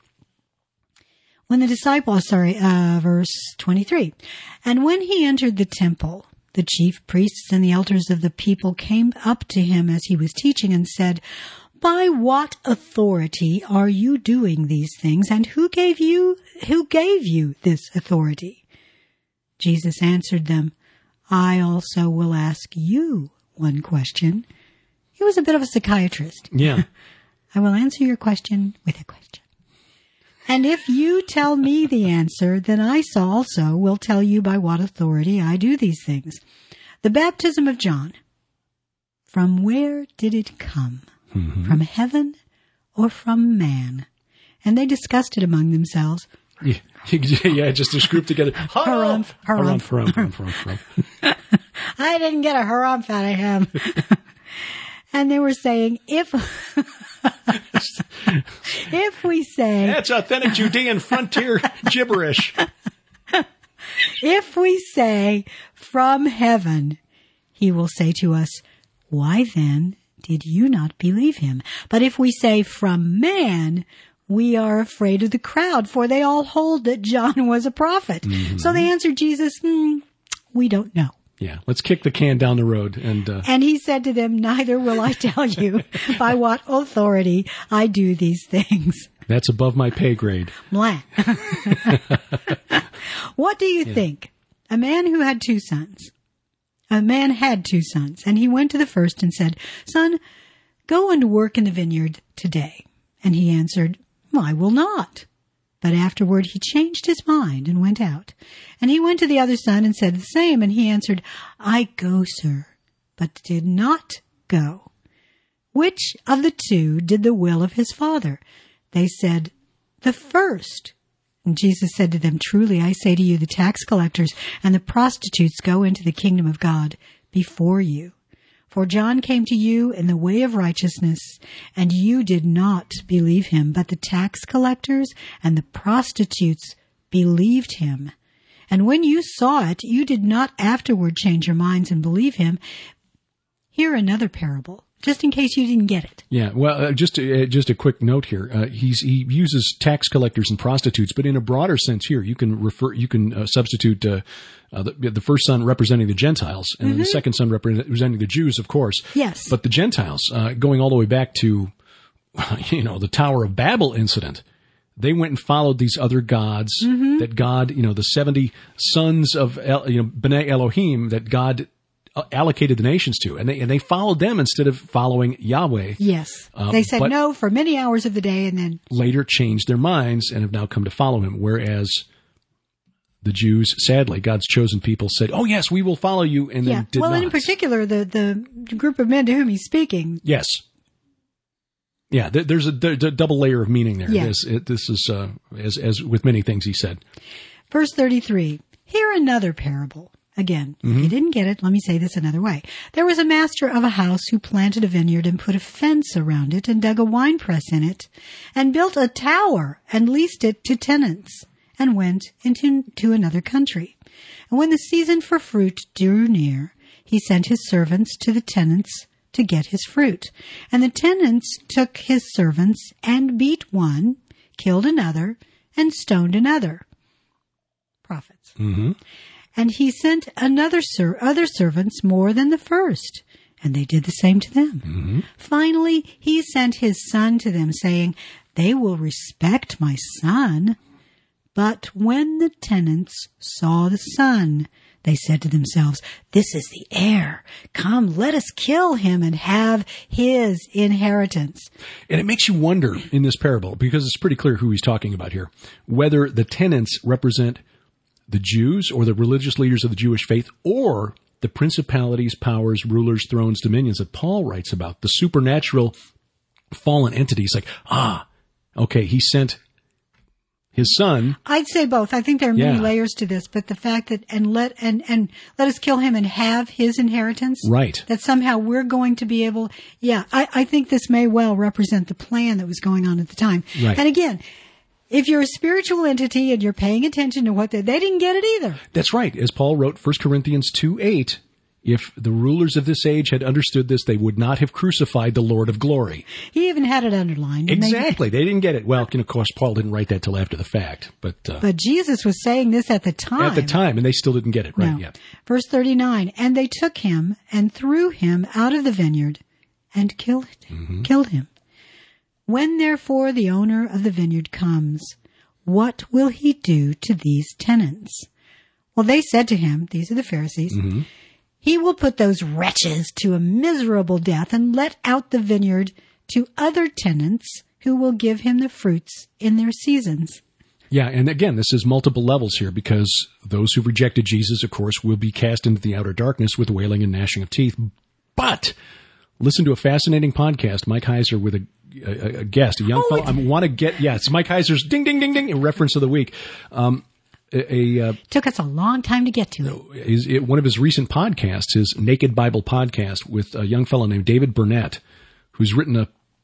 [SPEAKER 2] When the disciples, sorry, uh, verse twenty-three, and when he entered the temple, the chief priests and the elders of the people came up to him as he was teaching and said, "By what authority are you doing these things, and who gave you who gave you this authority?" Jesus answered them, "I also will ask you one question." He was a bit of a psychiatrist.
[SPEAKER 1] Yeah.
[SPEAKER 2] "I will answer your question with a question. And if you tell me the answer, then I also will tell you by what authority I do these things. The baptism of John, from where did it come? Mm-hmm. From heaven or from man?" And they discussed it among themselves.
[SPEAKER 1] Yeah, yeah, just a group together.
[SPEAKER 2] Harumph, harumph,
[SPEAKER 1] harumph, harumph, harumph.
[SPEAKER 2] I didn't get a harumph out of him. And they were saying, if If we say,
[SPEAKER 1] that's authentic Judean frontier gibberish.
[SPEAKER 2] If we say from heaven, he will say to us, why then did you not believe him? But if we say from man, we are afraid of the crowd, for they all hold that John was a prophet. Mm-hmm. So they answered Jesus, mm, we don't know.
[SPEAKER 1] Yeah, let's kick the can down the road. And uh...
[SPEAKER 2] and he said to them, neither will I tell you by what authority I do these things.
[SPEAKER 1] That's above my pay grade.
[SPEAKER 2] Blah. What do you yeah. think? A man who had two sons. A man had two sons, and he went to the first and said, son, go and work in the vineyard today. And he answered, well, I will not. But afterward he changed his mind and went out. And he went to the other son and said the same. And he answered, I go, sir, but did not go. Which of the two did the will of his father? They said, the first. And Jesus said to them, truly, I say to you, the tax collectors and the prostitutes go into the kingdom of God before you. For John came to you in the way of righteousness, and you did not believe him, but the tax collectors and the prostitutes believed him. And when you saw it, you did not afterward change your minds and believe him. Hear another parable, just in case you didn't get it.
[SPEAKER 1] Yeah, well, uh, just uh, just a quick note here. Uh, he's he uses tax collectors and prostitutes, but in a broader sense here, you can refer you can uh, substitute uh, uh, the, the first son representing the Gentiles and mm-hmm. the second son representing the Jews, of course.
[SPEAKER 2] Yes,
[SPEAKER 1] but the Gentiles, uh, going all the way back to you know the Tower of Babel incident. They went and followed these other gods mm-hmm. that God, you know, the seventy sons of El, you know B'nai Elohim that God allocated the nations to, and they and they followed them instead of following Yahweh.
[SPEAKER 2] Yes, um, they said no for many hours of the day, and then
[SPEAKER 1] later changed their minds and have now come to follow him. Whereas the Jews, sadly, God's chosen people, said, "Oh yes, we will follow you," and
[SPEAKER 2] yeah.
[SPEAKER 1] then did
[SPEAKER 2] well,
[SPEAKER 1] not.
[SPEAKER 2] Well, in particular, the the group of men to whom he's speaking.
[SPEAKER 1] Yes. Yeah, there's a, there's a double layer of meaning there.
[SPEAKER 2] Yeah.
[SPEAKER 1] This, it, this is uh, as as with many things he said.
[SPEAKER 2] Verse thirty-three. Hear another parable. Again, mm-hmm. if you didn't get it, let me say this another way. There was a master of a house who planted a vineyard and put a fence around it and dug a winepress in it and built a tower and leased it to tenants and went into to another country. And when the season for fruit drew near, he sent his servants to the tenants to get his fruit. And the tenants took his servants and beat one, killed another, and stoned another. Prophets.
[SPEAKER 1] Mm-hmm.
[SPEAKER 2] And he sent another ser- other servants more than the first, and they did the same to them.
[SPEAKER 1] Mm-hmm.
[SPEAKER 2] Finally, he sent his son to them, saying, they will respect my son. But when the tenants saw the son, they said to themselves, this is the heir. Come, let us kill him and have his inheritance.
[SPEAKER 1] And it makes you wonder in this parable, because it's pretty clear who he's talking about here, whether the tenants represent the Jews or the religious leaders of the Jewish faith, or the principalities, powers, rulers, thrones, dominions that Paul writes about, the supernatural fallen entities. Like, ah, okay, he sent his son.
[SPEAKER 2] I'd say both. I think there are many
[SPEAKER 1] yeah.
[SPEAKER 2] layers to this, but the fact that, and let, and, and let us kill him and have his inheritance.
[SPEAKER 1] Right.
[SPEAKER 2] That somehow we're going to be able, yeah, I, I think this may well represent the plan that was going on at the time.
[SPEAKER 1] Right.
[SPEAKER 2] And again, if you're a spiritual entity and you're paying attention to what they, they didn't get it either.
[SPEAKER 1] That's right. As Paul wrote, First Corinthians two eight, if the rulers of this age had understood this, they would not have crucified the Lord of glory.
[SPEAKER 2] He even had it underlined.
[SPEAKER 1] Exactly. They, they didn't get it. Well, of course, Paul didn't write that till after the fact. But uh,
[SPEAKER 2] but Jesus was saying this at the time.
[SPEAKER 1] At the time, and they still didn't get it right
[SPEAKER 2] no.
[SPEAKER 1] yet.
[SPEAKER 2] Verse thirty-nine, and they took him and threw him out of the vineyard and killed,
[SPEAKER 1] mm-hmm.
[SPEAKER 2] killed him. When therefore the owner of the vineyard comes, what will he do to these tenants? Well, they said to him, these are the Pharisees,
[SPEAKER 1] mm-hmm.
[SPEAKER 2] he will put those wretches to a miserable death and let out the vineyard to other tenants who will give him the fruits in their seasons.
[SPEAKER 1] Yeah, and again, this is multiple levels here, because those who rejected Jesus, of course, will be cast into the outer darkness with wailing and gnashing of teeth. But listen to a fascinating podcast, Mike Heiser with a A, a guest, a young
[SPEAKER 2] oh,
[SPEAKER 1] fellow. I want to get, yeah, it's Mike Heiser's ding, ding, ding, ding, a reference of the week. Um, a, a uh,
[SPEAKER 2] Took us a long time to get to it.
[SPEAKER 1] Is it, one of his recent podcasts, his Naked Bible podcast, with a young fellow named David Burnett, who's written a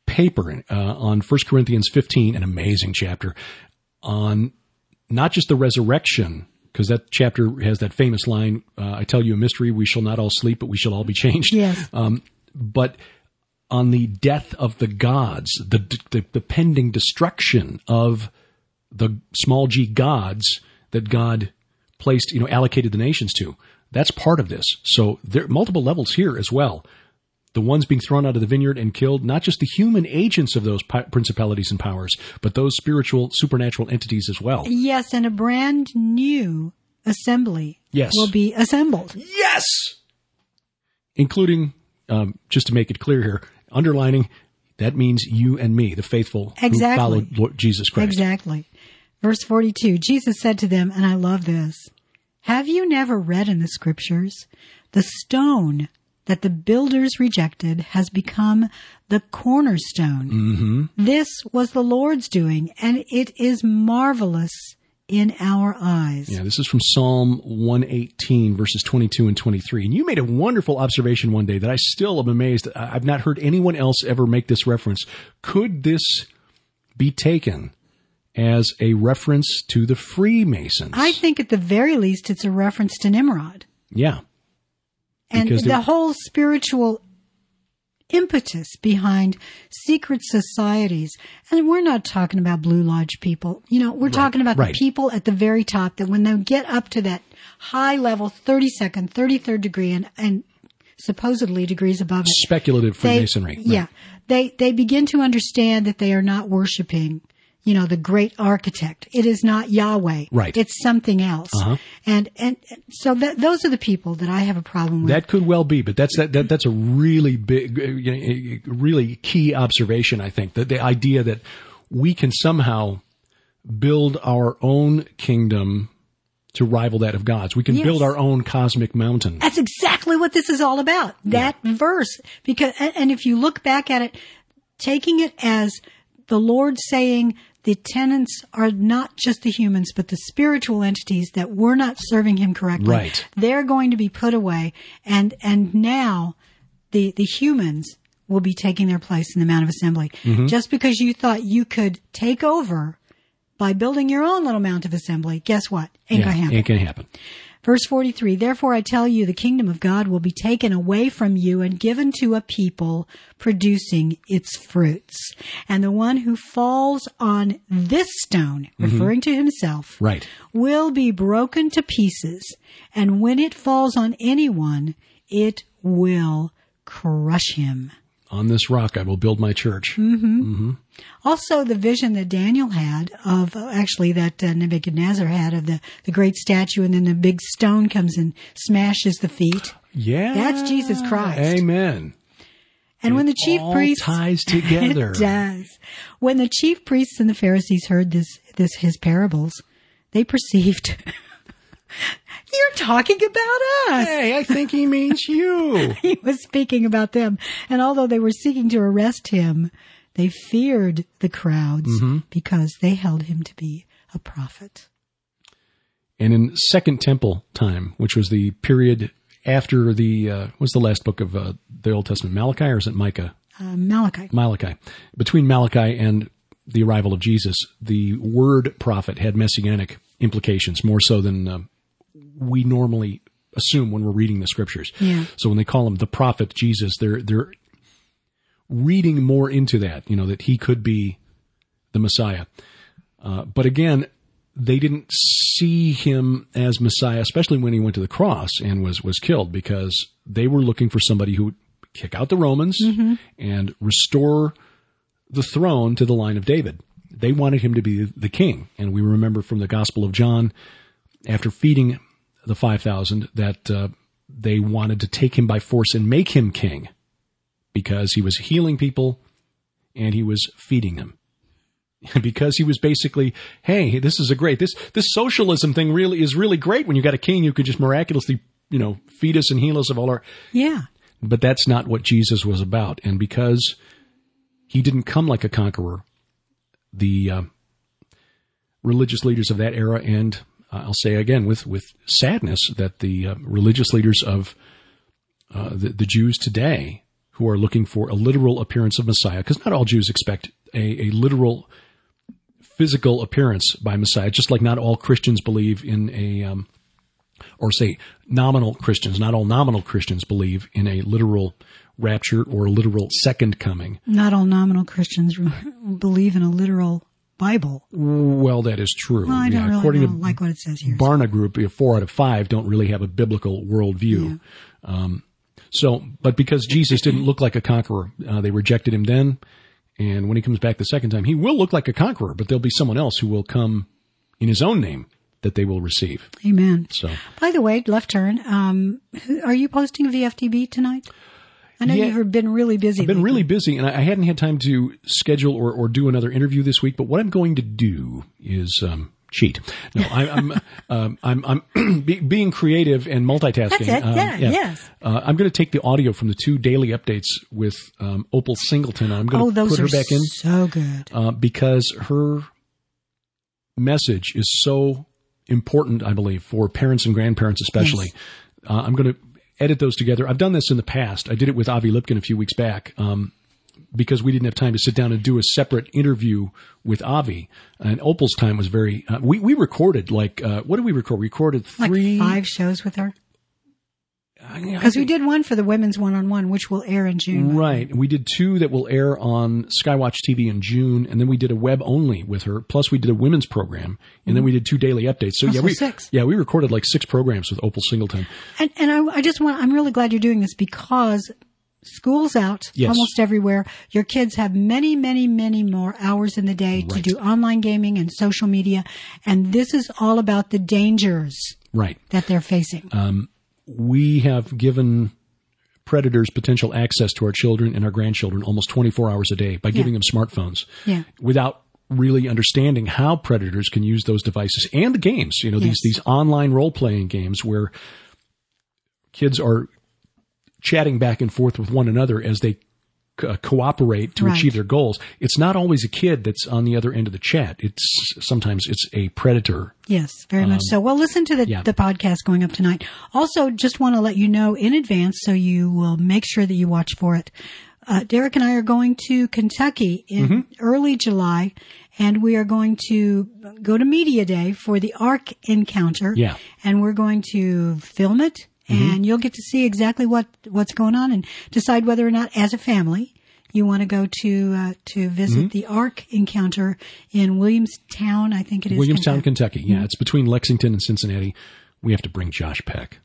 [SPEAKER 1] paper uh, on First Corinthians fifteen, an amazing chapter, on not just the resurrection, because that chapter has that famous line, uh, I tell you a mystery, we shall not all sleep, but we shall all be changed.
[SPEAKER 2] Yes.
[SPEAKER 1] Um, but on the death of the gods, the, the, the pending destruction of the small g gods that God placed, you know, allocated the nations to. That's part of this. So there are multiple levels here as well. The ones being thrown out of the vineyard and killed, not just the human agents of those principalities and powers, but those spiritual, supernatural entities as well.
[SPEAKER 2] Yes, and a brand new assembly
[SPEAKER 1] yes.
[SPEAKER 2] will be assembled.
[SPEAKER 1] Yes! Including, um, just to make it clear here, underlining, that means you and me, the faithful
[SPEAKER 2] exactly.
[SPEAKER 1] who followed Lord Jesus Christ.
[SPEAKER 2] Exactly. Verse forty-two, Jesus said to them, and I love this, have you never read in the scriptures, the stone that the builders rejected has become the cornerstone.
[SPEAKER 1] Mm-hmm.
[SPEAKER 2] This was the Lord's doing, and it is marvelous in our eyes.
[SPEAKER 1] Yeah, this is from Psalm one eighteen, verses twenty-two and twenty-three. And you made a wonderful observation one day that I still am amazed. I've not heard anyone else ever make this reference. Could this be taken as a reference to the Freemasons?
[SPEAKER 2] I think at the very least it's a reference to Nimrod.
[SPEAKER 1] Yeah.
[SPEAKER 2] And
[SPEAKER 1] Because
[SPEAKER 2] the
[SPEAKER 1] there-
[SPEAKER 2] whole spiritual impetus behind secret societies. And we're not talking about Blue Lodge people. You know, we're
[SPEAKER 1] Right,
[SPEAKER 2] talking about
[SPEAKER 1] right.
[SPEAKER 2] the people at the very top that when they get up to that high level, thirty-second, thirty-third degree and, and supposedly degrees above it.
[SPEAKER 1] Speculative
[SPEAKER 2] they-
[SPEAKER 1] Freemasonry. Right.
[SPEAKER 2] Yeah. They, they begin to understand that they are not worshiping, you know, the great architect. It is not Yahweh.
[SPEAKER 1] Right.
[SPEAKER 2] It's something else.
[SPEAKER 1] Uh-huh.
[SPEAKER 2] And, and and so that, those are the people that I have a problem with.
[SPEAKER 1] That could well be, but that's that, that that's a really big, uh, you know, really key observation. I think that the idea that we can somehow build our own kingdom to rival that of God's. We can
[SPEAKER 2] Yes.
[SPEAKER 1] build our own cosmic mountain.
[SPEAKER 2] That's exactly what this is all about. That verse. Because, and, and if you look back at it, taking it as the Lord saying the tenants are not just the humans, but the spiritual entities that were not serving him correctly.
[SPEAKER 1] Right.
[SPEAKER 2] They're going to be put away. And, and now the, the humans will be taking their place in the Mount of Assembly.
[SPEAKER 1] Mm-hmm.
[SPEAKER 2] Just because you thought you could take over by building your own little Mount of Assembly, guess what? Ain't
[SPEAKER 1] yeah,
[SPEAKER 2] gonna happen.
[SPEAKER 1] ain't gonna happen.
[SPEAKER 2] Verse forty-three, therefore I tell you, the kingdom of God will be taken away from you and given to a people producing its fruits. And the one who falls on this stone, referring to himself,
[SPEAKER 1] Right.
[SPEAKER 2] will be broken to pieces. And when it falls on anyone, it will crush him.
[SPEAKER 1] On this rock I will build my church.
[SPEAKER 2] Mm-hmm.
[SPEAKER 1] Mm-hmm.
[SPEAKER 2] Also, the vision that Daniel had of, uh, actually that uh, Nebuchadnezzar had of the, the great statue, and then the big stone comes and smashes the feet.
[SPEAKER 1] Yeah.
[SPEAKER 2] That's Jesus Christ.
[SPEAKER 1] Amen.
[SPEAKER 2] And when the chief
[SPEAKER 1] all
[SPEAKER 2] priests
[SPEAKER 1] ties together.
[SPEAKER 2] It does. When the chief priests and the Pharisees heard this, this his parables, they perceived, you're talking about us.
[SPEAKER 1] Hey, I think he means you.
[SPEAKER 2] He was speaking about them. And although they were seeking to arrest him, they feared the crowds
[SPEAKER 1] Mm-hmm.
[SPEAKER 2] because they held him to be a prophet.
[SPEAKER 1] And in Second Temple time, which was the period after the, uh, what's the last book of uh, the Old Testament, Malachi, or is it Micah?
[SPEAKER 2] Uh, Malachi.
[SPEAKER 1] Malachi. Between Malachi and the arrival of Jesus, the word prophet had messianic implications, more so than uh, we normally assume when we're reading the scriptures.
[SPEAKER 2] Yeah.
[SPEAKER 1] So when they call him the prophet Jesus, they're they're reading more into that, you know, that he could be the Messiah. Uh, but again, they didn't see him as Messiah, especially when he went to the cross and was, was killed, because they were looking for somebody who would kick out the Romans
[SPEAKER 2] Mm-hmm.
[SPEAKER 1] and restore the throne to the line of David. They wanted him to be the king. And we remember from the Gospel of John, after feeding the five thousand, that uh, they wanted to take him by force and make him king, because he was healing people and he was feeding them. Because he was basically, hey, this is a great, this this socialism thing really is really great when you got a king who could just miraculously, you know, feed us and heal us of all our...
[SPEAKER 2] Yeah.
[SPEAKER 1] But that's not what Jesus was about. And because he didn't come like a conqueror, the uh, religious leaders of that era, and uh, I'll say again with, with sadness that the uh, religious leaders of uh, the, the Jews today who are looking for a literal appearance of Messiah, because not all Jews expect a, a literal physical appearance by Messiah, just like not all Christians believe in a, um, or say nominal Christians, not all nominal Christians believe in a literal rapture or a literal second coming.
[SPEAKER 2] Not all nominal Christians believe in a literal Bible.
[SPEAKER 1] Well, that is true.
[SPEAKER 2] Well, I don't
[SPEAKER 1] yeah,
[SPEAKER 2] really
[SPEAKER 1] according
[SPEAKER 2] know,
[SPEAKER 1] to
[SPEAKER 2] like what it says here.
[SPEAKER 1] Barna Group, four out of five don't really have a biblical worldview. Yeah. Um, so, but because Jesus didn't look like a conqueror, uh, they rejected him then. And when he comes back the second time, he will look like a conqueror, but there'll be someone else who will come in his own name that they will receive.
[SPEAKER 2] Amen.
[SPEAKER 1] So,
[SPEAKER 2] by the way, left turn. Um, are you posting V F D B tonight? I know yeah, you've been really busy.
[SPEAKER 1] I've been
[SPEAKER 2] lately.
[SPEAKER 1] really busy, and I hadn't had time to schedule or, or do another interview this week. But what I'm going to do is um, cheat. No, I, I'm um, I'm I'm be, being creative and multitasking.
[SPEAKER 2] That's it.
[SPEAKER 1] Um,
[SPEAKER 2] yeah,
[SPEAKER 1] yeah.
[SPEAKER 2] Yes.
[SPEAKER 1] Uh, I'm going to take the audio from the two daily updates with um, Opal Singleton. I'm going
[SPEAKER 2] oh,
[SPEAKER 1] to
[SPEAKER 2] those
[SPEAKER 1] put her
[SPEAKER 2] are
[SPEAKER 1] back in.
[SPEAKER 2] So good.
[SPEAKER 1] Uh, because her message is so important, I believe, for parents and grandparents especially. Yes. Uh, I'm going to edit those together. I've done this in the past. I did it with Avi Lipkin a few weeks back um, because we didn't have time to sit down and do a separate interview with Avi. And Opal's time was very uh, – we, we recorded like uh, – what did we record? We recorded three –
[SPEAKER 2] Like five shows with her? Because we did one for the Women's One-on-One, which will air in June.
[SPEAKER 1] Right. We did two that will air on Skywatch T V in June, and then we did a web only with her. Plus, we did a women's program, and mm-hmm. then we did two daily updates. So,
[SPEAKER 2] also
[SPEAKER 1] yeah, we
[SPEAKER 2] six.
[SPEAKER 1] Yeah, we recorded like six programs with Opal Singleton.
[SPEAKER 2] And, and I, I just want, I'm really glad you're doing this because school's out
[SPEAKER 1] yes.
[SPEAKER 2] almost everywhere. Your kids have many, many, many more hours in the day right. to do online gaming and social media, and this is all about the dangers
[SPEAKER 1] right.
[SPEAKER 2] that they're facing.
[SPEAKER 1] Um, we have given predators potential access to our children and our grandchildren almost twenty-four hours a day by giving
[SPEAKER 2] yeah.
[SPEAKER 1] them smartphones
[SPEAKER 2] yeah.
[SPEAKER 1] without really understanding how predators can use those devices and the games, you know,
[SPEAKER 2] yes.
[SPEAKER 1] these, these online role-playing games where kids are chatting back and forth with one another as they co- cooperate to
[SPEAKER 2] right.
[SPEAKER 1] achieve their goals. It's not always a kid that's on the other end of the chat. It's sometimes it's a predator.
[SPEAKER 2] Yes, very much
[SPEAKER 1] Um,
[SPEAKER 2] so. Well, listen to the,
[SPEAKER 1] yeah.
[SPEAKER 2] the podcast going up tonight. Also, just want to let you know in advance so you will make sure that you watch for it. Uh, Derek and I are going to Kentucky in
[SPEAKER 1] mm-hmm.
[SPEAKER 2] early July, and we are going to go to Media Day for the ARC encounter.
[SPEAKER 1] Yeah.
[SPEAKER 2] And we're going to film it, and mm-hmm. you'll get to see exactly what, what's going on and decide whether or not, as a family, you want to go to uh, to visit mm-hmm. the ARC encounter in Williamstown, I think it is.
[SPEAKER 1] Williamstown,
[SPEAKER 2] Kentucky.
[SPEAKER 1] Kentucky. Yeah, mm-hmm. It's between Lexington and Cincinnati. We have to bring Josh Peck.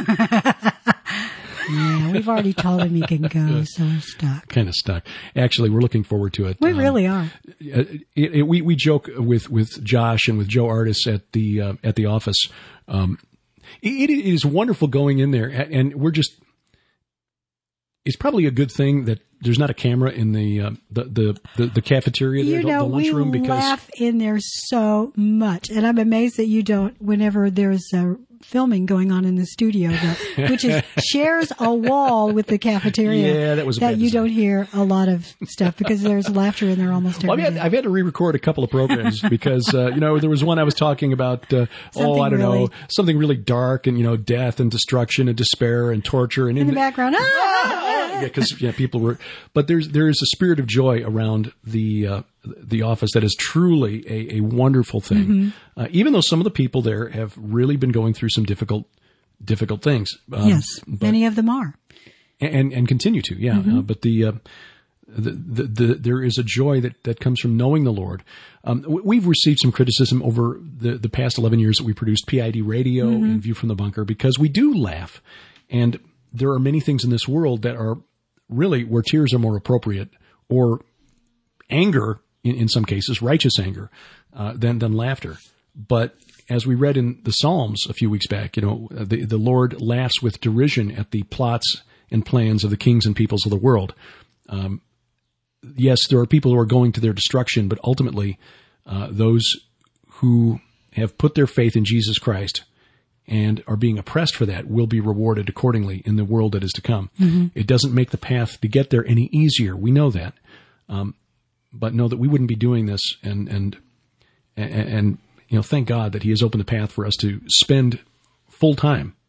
[SPEAKER 2] Yeah, we've already told him he can go, so we're stuck.
[SPEAKER 1] Kind of stuck. Actually, we're looking forward to it.
[SPEAKER 2] We
[SPEAKER 1] um,
[SPEAKER 2] really are.
[SPEAKER 1] It, it, we we joke with, with Josh and with Joe Artis at the uh, at the office. Um, it, it is wonderful going in there, and we're just. It's probably a good thing that there's not a camera in the uh, the, the, the the cafeteria there,
[SPEAKER 2] you know,
[SPEAKER 1] the lunchroom,
[SPEAKER 2] we
[SPEAKER 1] because
[SPEAKER 2] laugh in there so much, and I'm amazed that you don't. Whenever there's a filming going on in the studio, that, which is shares a wall with the cafeteria.
[SPEAKER 1] Yeah, that was a
[SPEAKER 2] that
[SPEAKER 1] bad
[SPEAKER 2] you
[SPEAKER 1] design.
[SPEAKER 2] don't hear a lot of stuff because there's laughter in there almost every
[SPEAKER 1] well, I've, had,
[SPEAKER 2] day.
[SPEAKER 1] I've had to re-record a couple of programs because uh, you know there was one I was talking about. Uh, oh, I don't
[SPEAKER 2] really,
[SPEAKER 1] know, something really dark and you know death and destruction and despair and torture and
[SPEAKER 2] in, in the, the background. Ah!
[SPEAKER 1] Because yeah, people were, but there's there is a spirit of joy around the uh, the office that is truly a, a wonderful thing. Mm-hmm. Uh, even though some of the people there have really been going through some difficult difficult things. Um,
[SPEAKER 2] yes,
[SPEAKER 1] but,
[SPEAKER 2] many of them are,
[SPEAKER 1] and and continue to. Yeah, mm-hmm. uh, but the, uh, the, the the there is a joy that, that comes from knowing the Lord. Um, we've received some criticism over the the past eleven years that we produced P I D Radio mm-hmm. and View from the Bunker because we do laugh, and there are many things in this world that are really where tears are more appropriate, or anger in, in some cases, righteous anger, uh, than than laughter. But as we read in the Psalms a few weeks back, you know, the the Lord laughs with derision at the plots and plans of the kings and peoples of the world. Um, yes, there are people who are going to their destruction, but ultimately, uh, those who have put their faith in Jesus Christ and are being oppressed for that will be rewarded accordingly in the world that is to come. Mm-hmm. It doesn't make the path to get there any easier. We know that. Um, but know that we wouldn't be doing this and, and, and, and, you know, thank God that he has opened the path for us to spend full time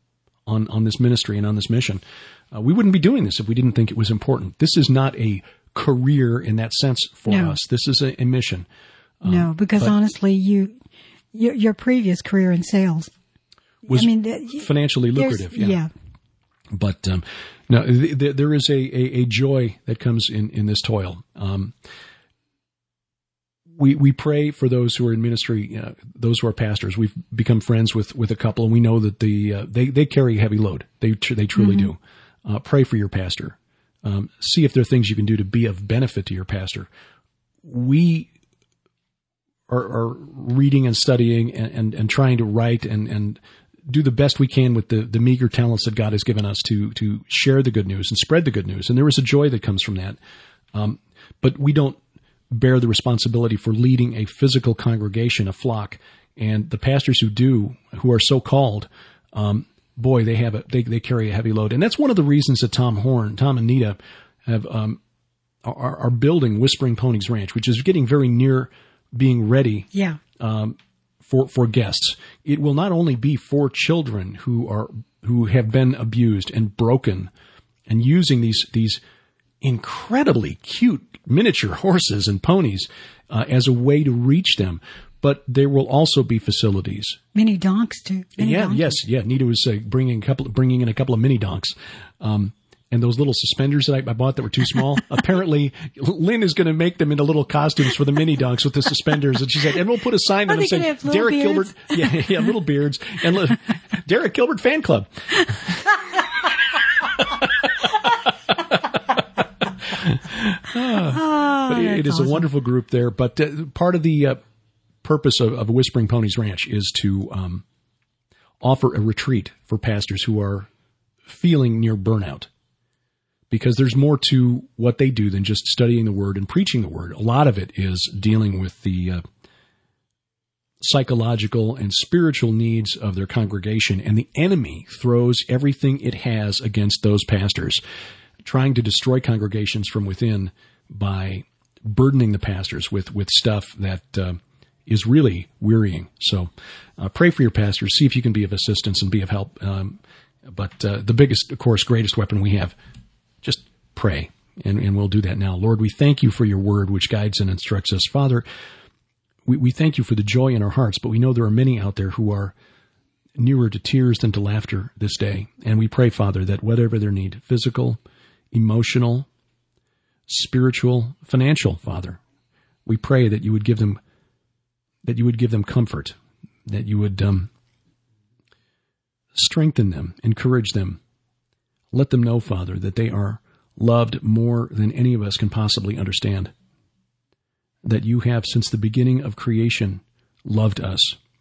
[SPEAKER 1] on, on this ministry and on this mission. Uh, we wouldn't be doing this if we didn't think it was important. This is not a career in that sense for
[SPEAKER 2] No.
[SPEAKER 1] us. This is a, a mission. Um,
[SPEAKER 2] no, because
[SPEAKER 1] but-
[SPEAKER 2] honestly, you your, your previous career in sales
[SPEAKER 1] was
[SPEAKER 2] I mean, th-
[SPEAKER 1] financially
[SPEAKER 2] there's-
[SPEAKER 1] lucrative. Yeah.
[SPEAKER 2] yeah.
[SPEAKER 1] But um, no, th- th- there is a, a, a joy that comes in, in this toil. Um, we we pray for those who are in ministry, uh, those who are pastors. We've become friends with, with a couple, and we know that the uh, they they carry a heavy load. They tr- they truly
[SPEAKER 2] Mm-hmm.
[SPEAKER 1] do. Uh, pray for your pastor. Um, see if there are things you can do to be of benefit to your pastor. We are, are reading and studying and, and, and trying to write and, and do the best we can with the, the meager talents that God has given us to to share the good news and spread the good news. And there is a joy that comes from that. Um, but we don't bear the responsibility for leading a physical congregation, a flock. And the pastors who do, who are so called, um, boy, they have a, they, they carry a heavy load. And that's one of the reasons that Tom Horn, Tom and Nita have, um, are, are building Whispering Ponies Ranch, which is getting very near being ready
[SPEAKER 2] Yeah.
[SPEAKER 1] um, for for guests. It will not only be for children who are who have been abused and broken, and using these these incredibly cute miniature horses and ponies uh, as a way to reach them, but there will also be facilities.
[SPEAKER 2] Mini donks too. Mini
[SPEAKER 1] yeah,
[SPEAKER 2] donkeys.
[SPEAKER 1] yes, yeah. Nita was uh, bringing a couple, bringing in a couple of mini donks. Um, And those little suspenders that I, I bought that were too small, apparently Lynn is going to make them into little costumes for the mini donks with the suspenders. And she said, and we'll put a sign
[SPEAKER 2] Are
[SPEAKER 1] on them
[SPEAKER 2] they
[SPEAKER 1] saying,
[SPEAKER 2] gonna have little
[SPEAKER 1] Derek
[SPEAKER 2] beards?
[SPEAKER 1] Gilbert, yeah, yeah, little beards, and li- Derek Gilbert Fan Club.
[SPEAKER 2] Oh,
[SPEAKER 1] But it, it
[SPEAKER 2] that's
[SPEAKER 1] is
[SPEAKER 2] awesome.
[SPEAKER 1] a wonderful group there. But uh, part of the uh, purpose of, of Whispering Ponies Ranch is to um, offer a retreat for pastors who are feeling near burnout, because there's more to what they do than just studying the Word and preaching the Word. A lot of it is dealing with the uh, psychological and spiritual needs of their congregation, and the enemy throws everything it has against those pastors, trying to destroy congregations from within by burdening the pastors with, with stuff that uh, is really wearying. So uh, pray for your pastors, see if you can be of assistance and be of help. Um, but uh, the biggest, of course, greatest weapon we have, just pray, and, and we'll do that now. Lord, we thank you for your word, which guides and instructs us. Father, we, we thank you for the joy in our hearts, but we know there are many out there who are nearer to tears than to laughter this day. And we pray, Father, that whatever their need, physical, emotional, spiritual, financial, Father, we pray that you would give them, that you would give them comfort, that you would um, strengthen them, encourage them. Let them know, Father, that they are loved more than any of us can possibly understand, that you have, since the beginning of creation, loved us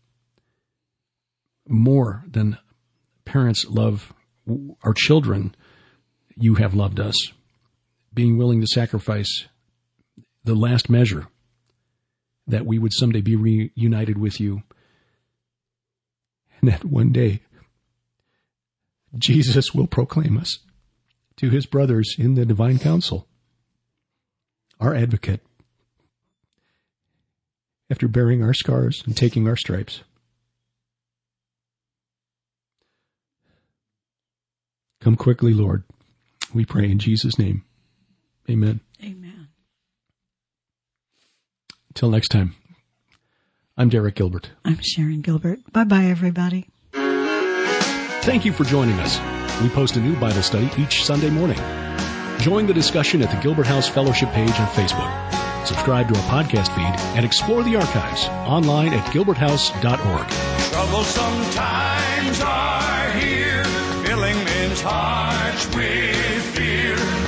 [SPEAKER 1] more than parents love our children. You have loved us, being willing to sacrifice the last measure that we would someday be reunited with you, and that one day Jesus will proclaim us to his brothers in the divine council, our advocate, after bearing our scars and taking our stripes. Come quickly, Lord, we pray in Jesus' name. Amen.
[SPEAKER 2] Amen.
[SPEAKER 1] Till next time, I'm Derek Gilbert.
[SPEAKER 2] I'm Sharon Gilbert. Bye-bye, everybody.
[SPEAKER 1] Thank you for joining us. We post a new Bible study each Sunday morning. Join the discussion at the Gilbert House Fellowship page on Facebook. Subscribe to our podcast feed and explore the archives online at gilbert house dot org.
[SPEAKER 3] Troublesome times are here, filling men's hearts with fear.